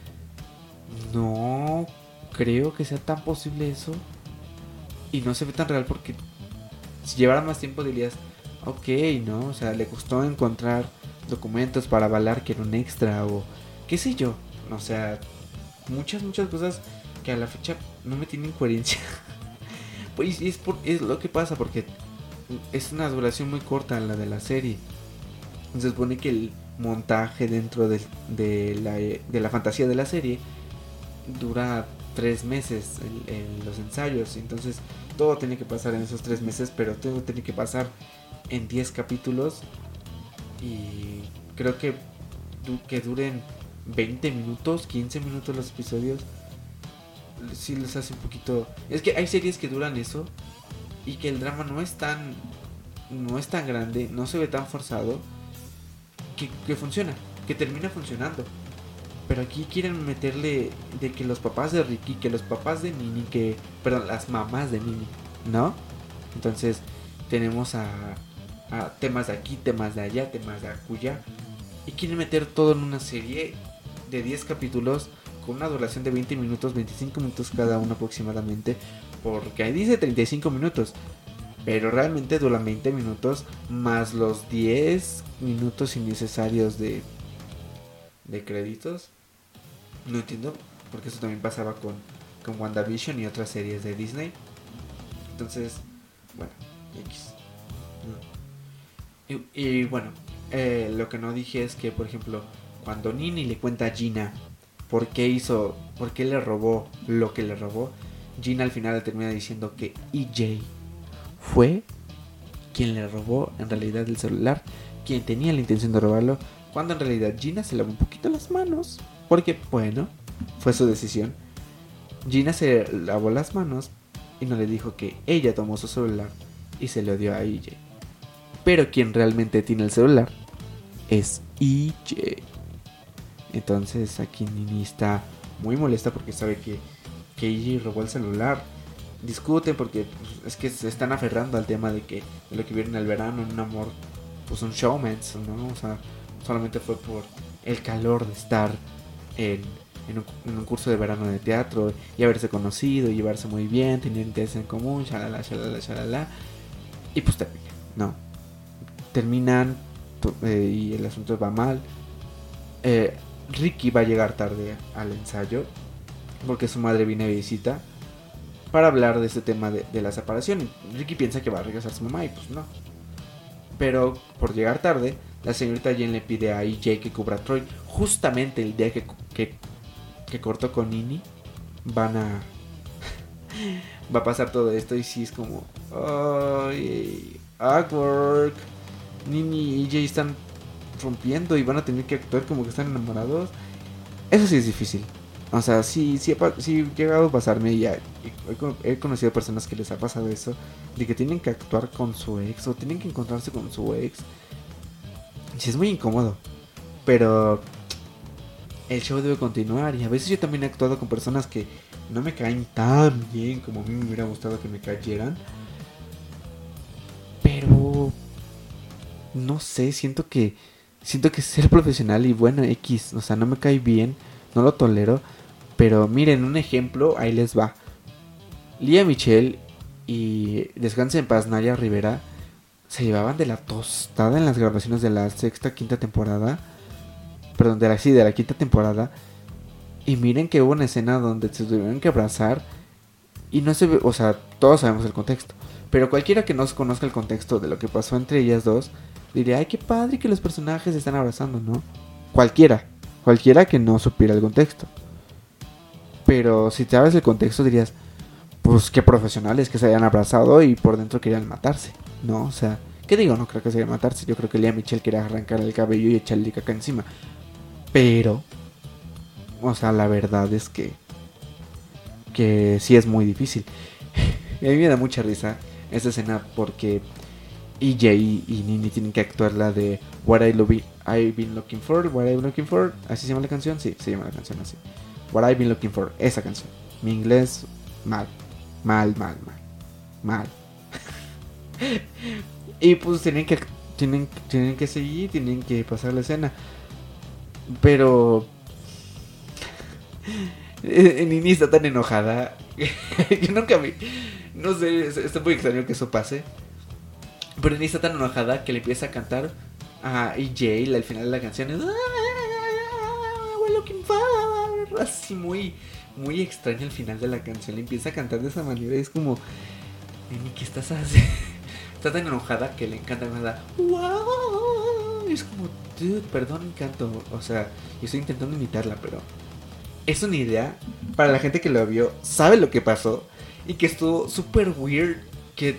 no creo que sea tan posible eso. Y no se ve tan real, porque si llevara más tiempo dirías, ok, ¿no? O sea, le costó encontrar documentos para avalar que era un extra o qué sé yo. O sea, muchas, muchas cosas que a la fecha no me tienen coherencia. Pues es, por, es lo que pasa, porque es una duración muy corta la de la serie. Se supone que el montaje dentro de, de, la, de la fantasía de la serie dura tres meses en, en los ensayos. Entonces todo tiene que pasar en esos tres meses, pero todo tiene que pasar en diez capítulos. Y creo que, que duren veinte minutos, quince minutos los episodios. Sí les hace un poquito... Es que hay series que duran eso y que el drama no es tan... No es tan grande, no se ve tan forzado, que, que funciona, que termina funcionando. Pero aquí quieren meterle de que los papás de Ricky, que los papás de Nini, que... Perdón, las mamás de Nini, ¿no? Entonces tenemos a, a temas de aquí, temas de allá, temas de acuya. Y quieren meter todo en una serie de diez capítulos con una duración de veinte minutos, veinticinco minutos cada uno aproximadamente. Porque ahí dice treinta y cinco minutos, pero realmente duran veinte minutos más los diez minutos innecesarios de, de créditos. No entiendo, porque eso también pasaba con, con WandaVision y otras series de Disney. Entonces, bueno, X. No. Y, y bueno, eh, lo que no dije es que, por ejemplo, cuando Nini le cuenta a Gina por qué hizo, por qué le robó lo que le robó, Gina al final le termina diciendo que E J fue quien le robó en realidad el celular, quien tenía la intención de robarlo, cuando en realidad Gina se lavó un poquito las manos, porque bueno, fue su decisión. Gina se lavó las manos y no le dijo que ella tomó su celular y se lo dio a E J. Pero quien realmente tiene el celular es E J. Entonces aquí Nini está muy molesta porque sabe que, que E J robó el celular. Discuten porque pues, es que se están aferrando al tema de que de lo que vieron en el verano, en un amor, pues un showmance, ¿no? O sea, solamente fue por el calor de estar en, en, un, en un curso de verano de teatro y haberse conocido y llevarse muy bien, tener intereses en común, shalala, shalala, shalala. Y pues terminan, ¿no? Terminan eh, y el asunto va mal. Eh, Ricky va a llegar tarde al ensayo porque su madre viene de visita para hablar de este tema de, de la separación. Ricky piensa que va a regresar su mamá y pues no. Pero por llegar tarde, la señorita Jen le pide a E J que cubra a Troy. Justamente el día que, que, que cortó con Nini, van a... va a pasar todo esto y sí es como... Ay, awkward. Nini y E J están rompiendo y van a tener que actuar como que están enamorados. Eso sí es difícil. O sea, sí, sí, sí he llegado a pasarme y ya, he, he conocido personas que les ha pasado eso, de que tienen que actuar con su ex o tienen que encontrarse con su ex. Sí, es muy incómodo, pero el show debe continuar y a veces yo también he actuado con personas que no me caen tan bien como a mí me hubiera gustado que me cayeran. Pero no sé, siento que siento que ser profesional y bueno, X, o sea, no me cae bien, no lo tolero. Pero miren, un ejemplo, ahí les va. Lía Michele y Descanse en paz Naya Rivera se llevaban de la tostada en las grabaciones de la sexta, quinta temporada. Perdón, de la, sí, de la quinta temporada. Y miren que hubo una escena donde se tuvieron que abrazar Y no se ve, o sea, todos sabemos el contexto. Pero cualquiera que no conozca el contexto de lo que pasó entre ellas dos, diría, ay, qué padre que los personajes se están abrazando, ¿no? Cualquiera, cualquiera que no supiera el contexto. Pero si te sabes el contexto dirías, pues qué profesionales que se hayan abrazado y por dentro querían matarse, ¿no? O sea, ¿qué digo? No creo que se vayan a matarse. Yo creo que Lea Michele quería arrancar el cabello y echarle caca encima. Pero, o sea, la verdad es que que sí es muy difícil. Y a mí me da mucha risa esta escena porque E J y Nini tienen que actuar la de What I lo- I've Been Looking For, What I've Been Looking For, ¿así se llama la canción? Sí, se llama la canción así. What I've Been Looking For, esa canción. Mi inglés, mal, mal, mal, mal, mal. Y pues tienen que, tienen, tienen que seguir, tienen que pasar la escena. Pero Nini está tan enojada. Yo nunca vi. No sé, está muy extraño que eso pase. Pero Nini está tan enojada que le empieza a cantar a E J al final de la canción. Es, we're looking for. Así muy, muy extraño al final de la canción. Le empieza a cantar de esa manera. Y es como, Nini, ¿qué estás haciendo? Está tan enojada que le encanta nada. Wow. Es como, dude, perdón, canto. O sea, yo estoy intentando imitarla, pero es una idea para la gente que lo vio, sabe lo que pasó y que estuvo súper weird que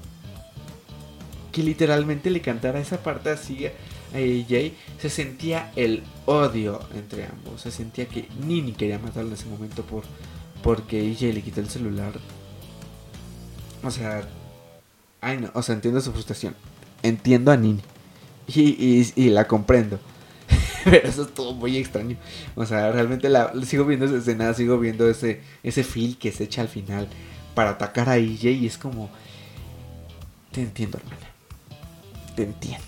que literalmente le cantara esa parte así a E J. Se sentía el odio entre ambos, se sentía que Nini quería matarlo en ese momento por porque E J le quitó el celular. O sea, ay no, o sea, entiendo su frustración, entiendo a Nini y, y, y la comprendo. Pero eso estuvo muy extraño. O sea, realmente la, sigo viendo esa escena, sigo viendo ese, ese feel que se echa al final para atacar a E J y es como, te entiendo, hermana. Te entiendo.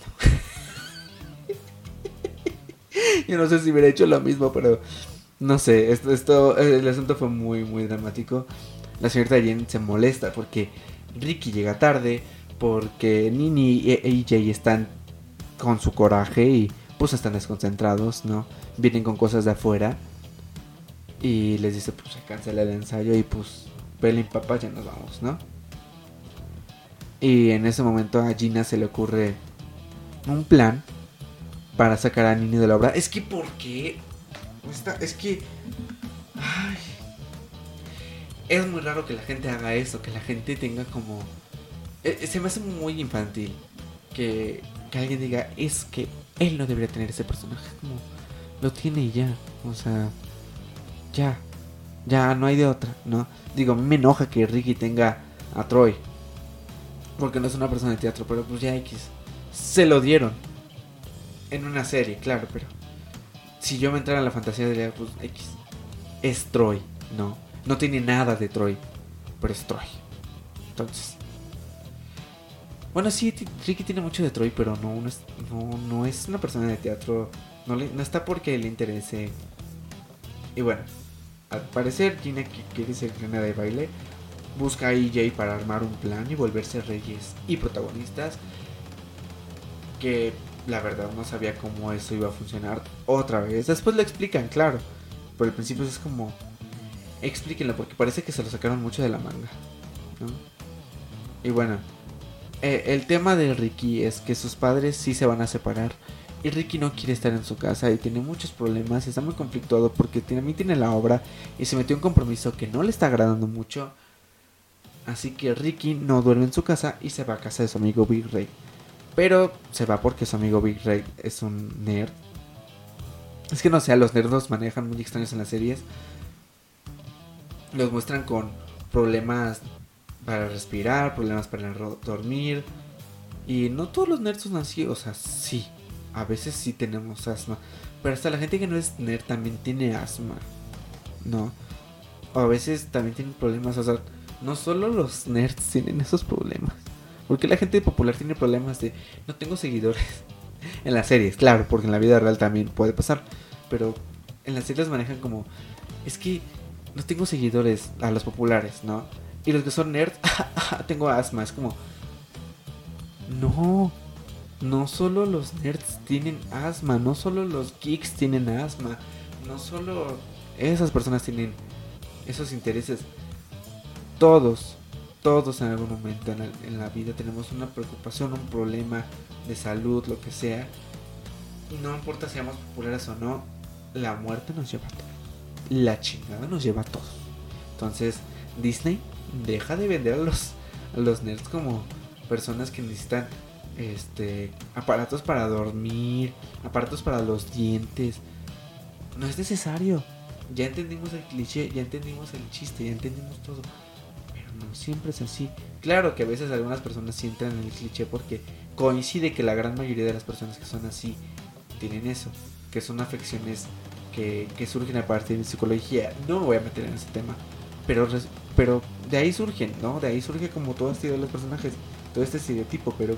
Yo no sé si hubiera hecho lo mismo, pero no sé, esto, esto, el asunto fue muy, muy dramático. La señorita Jen se molesta porque Ricky llega tarde, porque Nini y E J están con su coraje y pues están desconcentrados, ¿no? Vienen con cosas de afuera y les dice, pues se cancela el ensayo y pues Belén, papá, ya nos vamos, ¿no? Y en ese momento a Gina se le ocurre un plan para sacar a Nini de la obra. Es que, ¿por qué? Esta, es que, ay, es muy raro que la gente haga eso, que la gente tenga como, eh, se me hace muy infantil que, que alguien diga, es que él no debería tener ese personaje, como lo tiene y ya, o sea, ya, ya no hay de otra, ¿no? Digo, a mí me enoja que Ricky tenga a Troy, porque no es una persona de teatro, pero pues ya X, se lo dieron en una serie, claro, pero si yo me entrara en la fantasía diría, pues X, es Troy, ¿no? No tiene nada de Troy, pero es Troy, entonces... Bueno, sí, Ricky tiene mucho de Troy, pero no, no, es, no, no es una persona de teatro. No, le, no está porque le interese. Y bueno, al parecer Gina, que quiere ser reina de baile, busca a E J para armar un plan y volverse reyes y protagonistas. Que la verdad no sabía cómo eso iba a funcionar otra vez. Después lo explican, claro. Pero al principio es como, explíquenlo, porque parece que se lo sacaron mucho de la manga, ¿no? Y bueno, Eh, el tema de Ricky es que sus padres sí se van a separar y Ricky no quiere estar en su casa y tiene muchos problemas, está muy conflictuado porque también tiene la obra y se metió en un compromiso que no le está agradando mucho. Así que Ricky no duerme en su casa y se va a casa de su amigo Big Ray. Pero se va porque su amigo Big Ray es un nerd. Es que no sé, los nerds los manejan muy extraños en las series. Los muestran con problemas para respirar, problemas para dormir. Y no todos los nerds son así, o sea, sí, a veces sí tenemos asma, pero hasta la gente que no es nerd también tiene asma, ¿no? O a veces también tienen problemas, o sea, no solo los nerds tienen esos problemas. Porque la gente popular tiene problemas de, no tengo seguidores. En las series, claro, porque en la vida real también puede pasar. Pero en las series manejan como, es que no tengo seguidores a los populares, ¿no? Y los que son nerds, tengo asma. Es como, no, no solo los nerds tienen asma, no solo los geeks tienen asma, no solo esas personas tienen esos intereses. todos, todos en algún momento en, el, en la vida tenemos una preocupación, un problema de salud, lo que sea. Y no importa si seamos populares o no, la muerte nos lleva a todo. La chingada nos lleva a todos. Entonces, Disney deja de vender a los, a los nerds como personas que necesitan este aparatos para dormir, aparatos para los dientes. No es necesario. Ya entendimos el cliché, ya entendimos el chiste, ya entendimos todo. Pero no siempre es así. Claro que a veces algunas personas sí entran en el cliché porque coincide que la gran mayoría de las personas que son así tienen eso, que son afecciones que, que surgen a partir de psicología. No me voy a meter en ese tema, pero, pero de ahí surgen, ¿no? De ahí surge como todo este de los personajes, todo este estereotipo, pero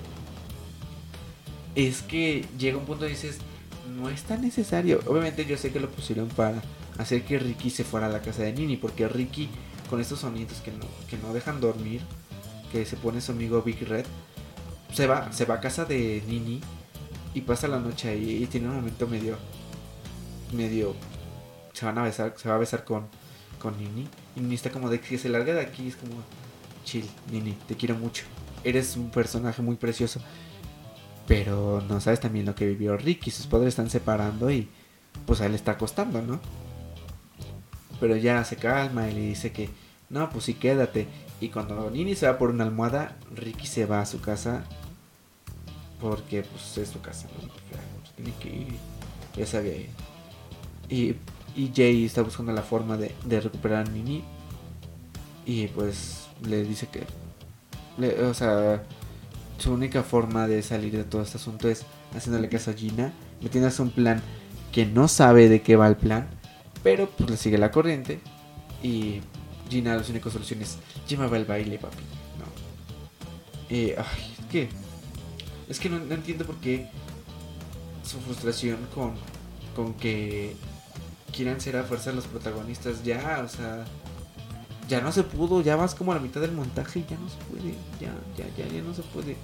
es que llega un punto y dices, no es tan necesario. Obviamente yo sé que lo pusieron para hacer que Ricky se fuera a la casa de Nini, porque Ricky con estos sonidos que no, que no dejan dormir, que se pone su amigo Big Red, se va, se va a casa de Nini y pasa la noche ahí y tiene un momento medio, medio, se van a besar, se va a besar con, con Nini, y Nini está como de que se larga de aquí, es como, chill, Nini, te quiero mucho, eres un personaje muy precioso. Pero no sabes también lo que vivió Ricky. Sus padres están separando y pues a él le está costando, ¿no? Pero ya se calma y le dice que no, pues sí, quédate. Y cuando Nini se va por una almohada, Ricky se va a su casa porque pues es su casa, ¿no? Pues, tiene que ir. Ya sabía ir. Y, y Jay está buscando la forma de, de recuperar a Nini. Y pues le dice que le, o sea, su única forma de salir de todo este asunto es haciéndole caso a Gina, metiéndose un plan que no sabe de qué va el plan, pero pues le sigue la corriente. Y Gina, las únicas soluciones, llévame al baile, papi. No. Eh, ay, es que Es que no, no entiendo por qué su frustración con, con que quieran ser a fuerza los protagonistas. Ya, o sea, ya no se pudo, ya vas como a la mitad del montaje y ya no se puede, ya, ya, ya, ya no se puede.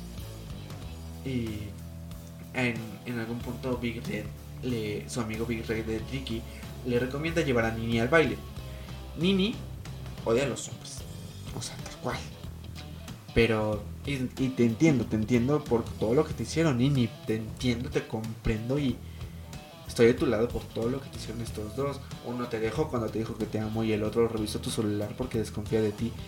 Y en, en algún punto Big Red, le, su amigo Big Red de Ricky, le recomienda llevar a Nini al baile. Nini odia a los hombres, o sea, tal cual. Pero, y, y te entiendo, te entiendo por todo lo que te hicieron, Nini, te entiendo, te comprendo y estoy de tu lado por todo lo que te hicieron estos dos. Uno te dejó cuando te dijo que te amo y el otro revisó tu celular porque desconfía de ti.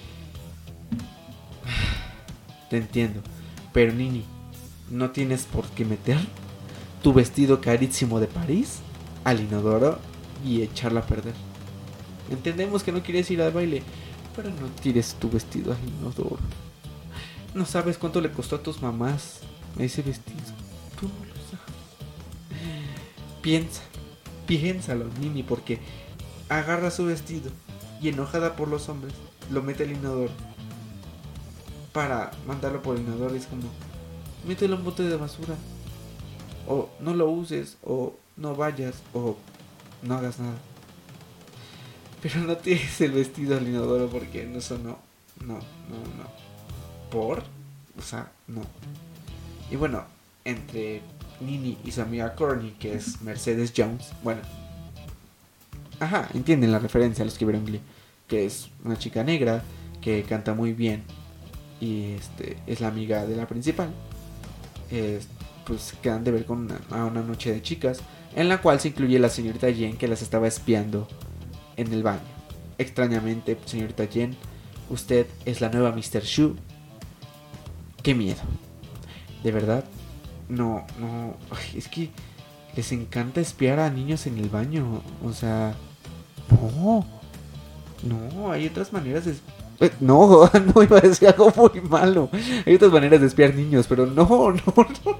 Te entiendo, pero Nini, no tienes por qué meter tu vestido carísimo de París al inodoro y echarla a perder. Entendemos que no quieres ir al baile, pero no tires tu vestido al inodoro. No sabes cuánto le costó a tus mamás ese vestido. Tú no lo sabes. Piensa, piénsalo, Nini, porque agarra su vestido y enojada por los hombres lo mete al inodoro para mandarlo por el inodoro. Y es como, mételo en un bote de basura, o no lo uses, o no vayas, o no hagas nada. Pero no tires el vestido al inodoro porque eso no, no, no, no. ¿Por? O sea, no. Y bueno, entre Nini y su amiga Courtney, que es Mercedes Jones, bueno, ajá, entienden la referencia a los que vieron Glee, que es una chica negra que canta muy bien y este es la amiga de la principal. Es, pues quedan de ver con una, a una noche de chicas en la cual se incluye la señorita Jen, que las estaba espiando en el baño. Extrañamente, señorita Jen, usted es la nueva mister Shu. Qué miedo. De verdad. No, no. Ay, es que les encanta espiar a niños en el baño. O sea, no. No, hay otras maneras de... No, no iba a decir algo muy malo. Hay otras maneras de espiar niños, pero no, no, no.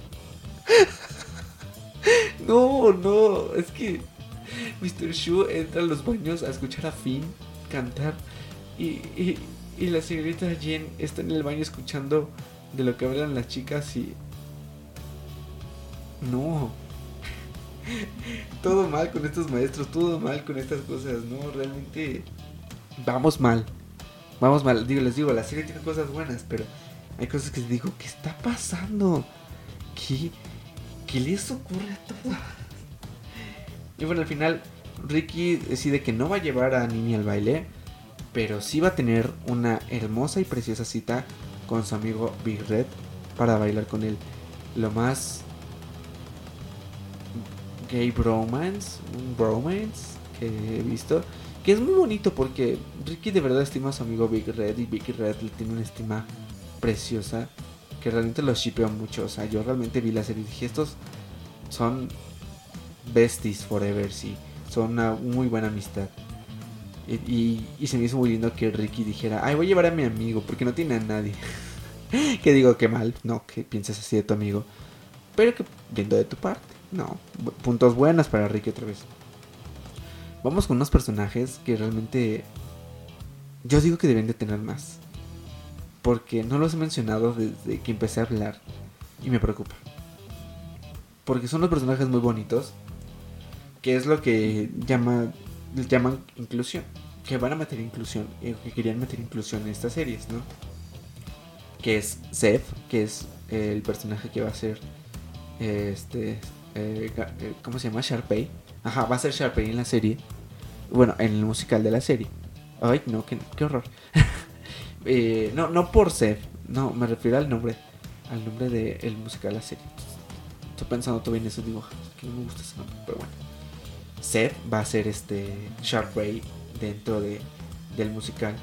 No, no. Es que mister Shu entra a los baños a escuchar a Finn cantar. Y, y, y la señorita Jen está en el baño escuchando de lo que hablan las chicas y... No. Todo mal con estos maestros, todo mal con estas cosas, no, realmente vamos mal. Vamos mal, digo, les digo, la serie tiene cosas buenas, pero hay cosas que digo, ¿qué está pasando? ¿Qué, qué les ocurre a todos? Y bueno, al final Ricky decide que no va a llevar a Nini al baile pero sí va a tener una hermosa y preciosa cita con su amigo Big Red para bailar con él. Lo más gay bromance, un bromance que he visto, que es muy bonito porque Ricky de verdad estima a su amigo Big Red y Big Red le tiene una estima preciosa que realmente los shippeo mucho. O sea, yo realmente vi la serie y dije, estos son besties forever, sí, son una muy buena amistad. Y, y, y se me hizo muy lindo que Ricky dijera, ay, voy a llevar a mi amigo porque no tiene a nadie. Que digo, que mal, no, que pienses así de tu amigo, pero que viendo de tu parte, no, puntos buenos para Ricky otra vez. Vamos con unos personajes que realmente yo digo que deben de tener más, porque no los he mencionado desde que empecé a hablar y me preocupa, porque son los personajes muy bonitos, que es lo que llama, llaman inclusión, que van a meter inclusión, eh, que querían meter inclusión en estas series, ¿no? Que es Zeph, que es el personaje que va a ser este eh, ¿cómo se llama? Sharpay. Ajá, va a ser Sharpay en la serie. Bueno, en el musical de la serie. Ay, no, qué, qué horror. eh, no, no por Zeph, no, me refiero al nombre, al nombre del musical de la serie. Estoy pensando todavía en esos dibujos, que no me gusta ese nombre, pero bueno. Zeph va a ser este Sharpay dentro de, del musical.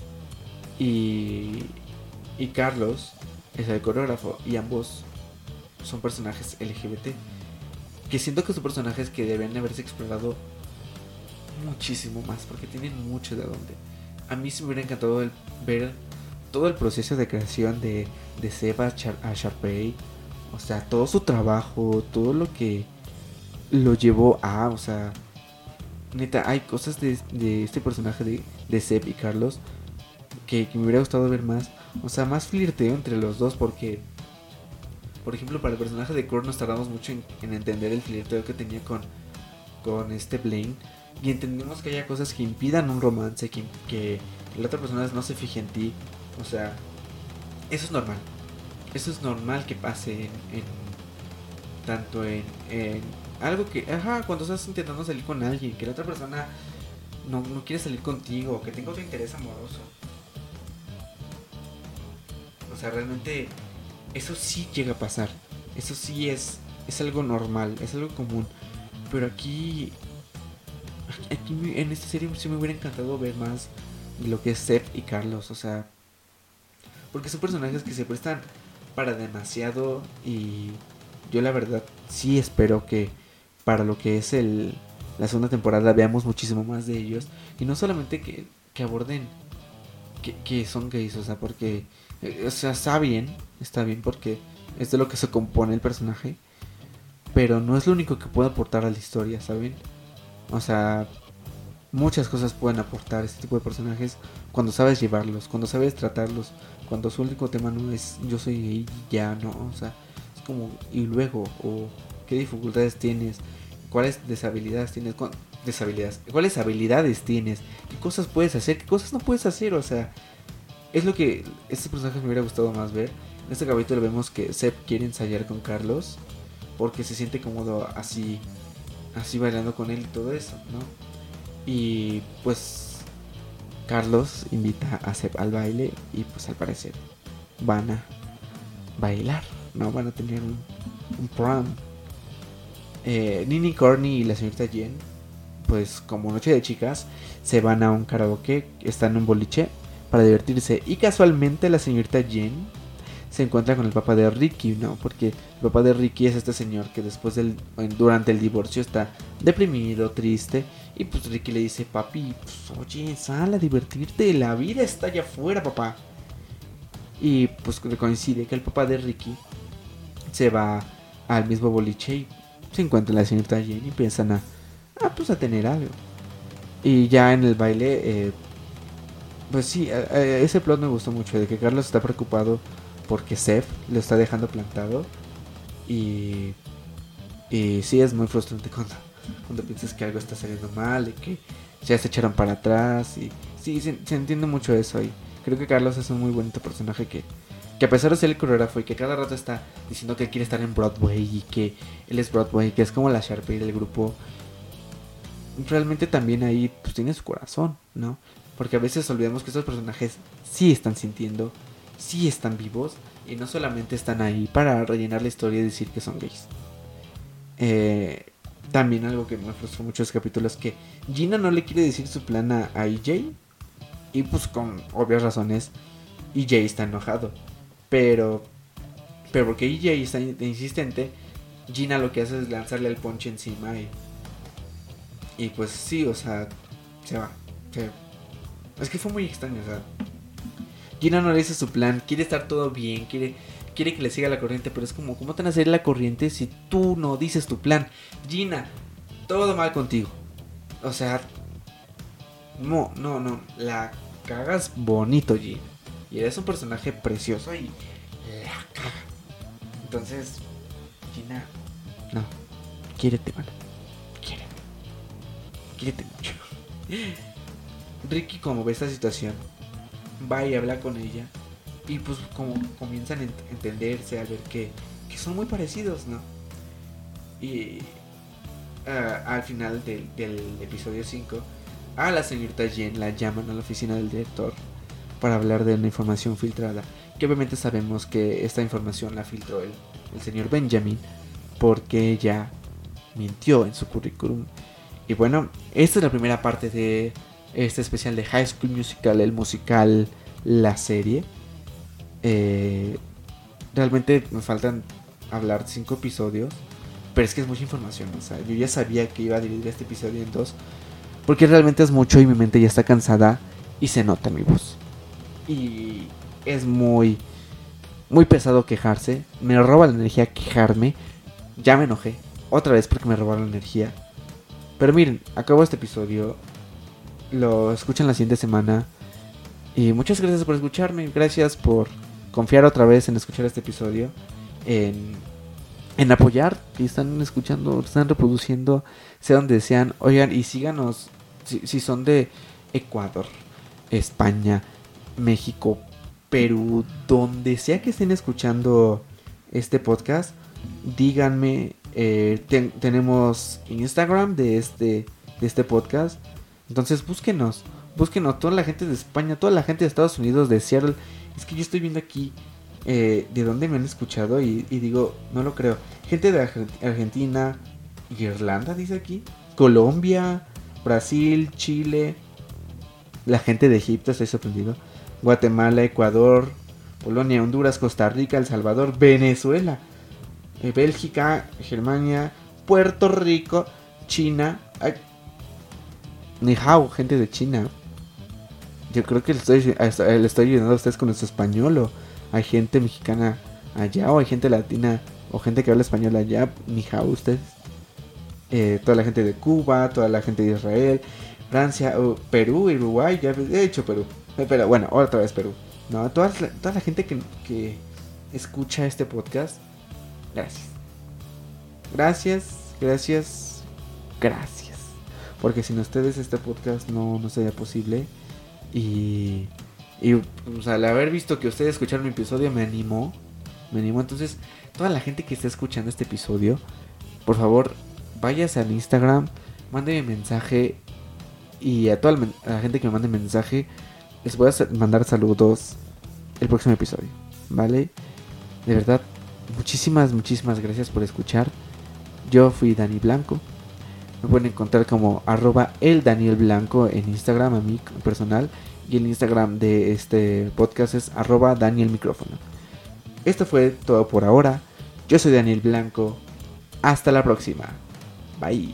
Y Y Carlos es el coreógrafo. Y ambos son personajes L G B T, que siento que son personajes que deben haberse explorado muchísimo más, porque tienen mucho de dónde. A mí se me hubiera encantado el, ver todo el proceso de creación de, de Seba a, Char, a Sharpay. O sea, todo su trabajo, todo lo que lo llevó a... O sea, neta, hay cosas de, de este personaje de, de Seb y Carlos que, que me hubiera gustado ver más. O sea, más flirteo entre los dos, porque por ejemplo, para el personaje de Kurt nos tardamos mucho en, en entender el flirteo que tenía con, con este Blaine. Y entendemos que haya cosas que impidan un romance, que, que la otra persona no se fije en ti. O sea, eso es normal. Eso es normal que pase en, en tanto en, en algo que, ajá, cuando estás intentando salir con alguien, que la otra persona no, no quiere salir contigo, que tenga otro interés amoroso. O sea, realmente eso sí llega a pasar. Eso sí es, es algo normal, es algo común. Pero aquí, aquí en esta serie sí me hubiera encantado ver más de lo que es Seth y Carlos. O sea, porque son personajes que se prestan para demasiado. Y yo la verdad sí espero que para lo que es el la segunda temporada veamos muchísimo más de ellos. Y no solamente que, que aborden que, que son gays, o sea, porque eh, o sea, está bien, está bien porque es de lo que se compone el personaje, pero no es lo único que puede aportar a la historia, ¿saben? O sea, muchas cosas pueden aportar este tipo de personajes cuando sabes llevarlos, cuando sabes tratarlos, cuando su único tema no es yo soy gay y ya, no, o sea, es como y luego, o qué dificultades tienes, cuáles deshabilidades tienes, cu- deshabilidades, cuáles habilidades tienes, qué cosas puedes hacer, qué cosas no puedes hacer, o sea, es lo que estos personajes me hubiera gustado más ver. En este capítulo vemos que Seb quiere ensayar con Carlos porque se siente cómodo así, así bailando con él y todo eso, ¿no? Y pues Carlos invita a Seb al baile y pues al parecer van a bailar, ¿no? Van a tener un, un prom. Eh, Nini, Corny y la señorita Jen, pues como noche de chicas, se van a un karaoke, están en un boliche para divertirse. Y casualmente la señorita Jen se encuentra con el papá de Ricky, ¿no? Porque el papá de Ricky es este señor que después del, durante el divorcio está deprimido, triste. Y pues Ricky le dice, papi, pues, oye, sal a divertirte, la vida está allá afuera, papá. Y pues coincide que el papá de Ricky se va al mismo boliche y se encuentra la señorita Jen y empiezan a, a, pues a tener algo. Y ya en el baile, eh, pues sí, a, a ese plot me gustó mucho, de que Carlos está preocupado porque Seth lo está dejando plantado. Y, y sí, es muy frustrante cuando, cuando piensas que algo está saliendo mal y que ya se echaron para atrás. Y sí, se, se entiende mucho eso. Y creo que Carlos es un muy bonito personaje que, que a pesar de ser el coreógrafo y que cada rato está diciendo que él quiere estar en Broadway y que él es Broadway, que es como la Sharpay del grupo, realmente también ahí pues tiene su corazón, ¿no? Porque a veces olvidamos que estos personajes sí están sintiendo, sí están vivos, y no solamente están ahí para rellenar la historia y decir que son gays. Eh, también algo que me frustró mucho este capítulo es que Gina no le quiere decir su plan a, a E J. Y pues con obvias razones E J está enojado. Pero, pero porque E J está insistente, Gina lo que hace es lanzarle el ponche encima y, y pues sí, o sea, se va. Se, es que fue muy extraño, o sea, Gina no le dice su plan, quiere estar todo bien, quiere, quiere que le siga la corriente, pero es como, ¿cómo te van a seguir la corriente si tú no dices tu plan? Gina, todo mal contigo. O sea, no, no, no, la cagas bonito, Gina. Y eres un personaje precioso y la cagas. Entonces, Gina, no, quiérete, mano. Quiérete. Quiérete mucho. Ricky, como ve esta situación, va y habla con ella. Y pues como comienzan a ent- entenderse, a ver que, que son muy parecidos, ¿no? Y uh, al final del, del episodio cinco, a la señorita Jen la llaman a la oficina del director para hablar de una información filtrada. Que obviamente sabemos que esta información la filtró el, el señor Benjamin, porque ella mintió en su currículum. Y bueno, esta es la primera parte de este especial de High School Musical, el musical, la serie. Eh, realmente me faltan hablar cinco episodios, pero es que es mucha información. O sea, yo ya sabía que iba a dividir este episodio en dos, porque realmente es mucho y mi mente ya está cansada y se nota mi voz. Y es muy, muy pesado quejarse. Me roba la energía quejarme. Ya me enojé otra vez porque me robaron la energía. Pero miren, acabó este episodio. Lo escuchan la siguiente semana. Y muchas gracias por escucharme. Gracias por confiar otra vez en escuchar este episodio. En, en apoyar. Que están escuchando, están reproduciendo. Sea donde sean. Oigan, y síganos. Si, si son de Ecuador, España, México, Perú, donde sea que estén escuchando este podcast, díganme. Eh, ten, tenemos Instagram de este, de este podcast. Entonces búsquenos. Búsquenos, toda la gente de España, toda la gente de Estados Unidos, de Seattle. Es que yo estoy viendo aquí eh, de dónde me han escuchado y, y digo, no lo creo. Gente de Argentina, Irlanda, dice aquí, Colombia, Brasil, Chile, la gente de Egipto, estoy sorprendido, Guatemala, Ecuador, Polonia, Honduras, Costa Rica, El Salvador, Venezuela, eh, Bélgica, Germania, Puerto Rico, China. Ay, ni hao, gente de China. Yo creo que le estoy, le estoy ayudando a ustedes con nuestro español. O hay gente mexicana allá, o hay gente latina, o gente que habla español allá. Ni hao, ustedes. Eh, toda la gente de Cuba, toda la gente de Israel, Francia, uh, Perú, Uruguay. Ya he dicho Perú. Eh, pero bueno, otra vez Perú. No, toda, toda la gente que, que escucha este podcast. Gracias. Gracias, gracias, gracias. Porque sin ustedes este podcast no, no sería posible. Y, y pues, al haber visto que ustedes escucharon mi episodio me animó. Me animó. Entonces, toda la gente que esté escuchando este episodio, por favor, váyase al Instagram, mándeme mensaje. Y a toda la, la gente que me mande mensaje, les voy a mandar saludos el próximo episodio, ¿vale? De verdad, muchísimas, muchísimas gracias por escuchar. Yo fui Dani Blanco. Me pueden encontrar como arroba el Daniel Blanco en Instagram, a mí personal. Y el Instagram de este podcast es arroba Daniel Micrófono. Esto fue todo por ahora. Yo soy Daniel Blanco. Hasta la próxima. Bye.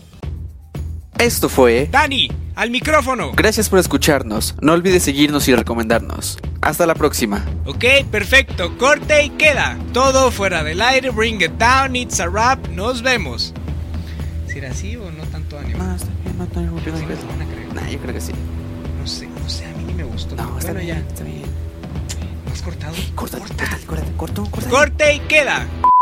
Esto fue Dani, al micrófono. Gracias por escucharnos. No olvides seguirnos y recomendarnos. Hasta la próxima. Ok, perfecto. Corte y queda. Todo fuera del aire. Bring it down. It's a wrap. Nos vemos. ¿Será así o no tanto ánimo? No, está bien, no tengo que ¿Crees que se van a creer? Nah, yo creo que sí. No sé, no sé, a mí ni me gustó. No, está bueno, bien, ya. está bien. ¿Has cortado? Corta, corta, corta, corta, corta. Corte y queda.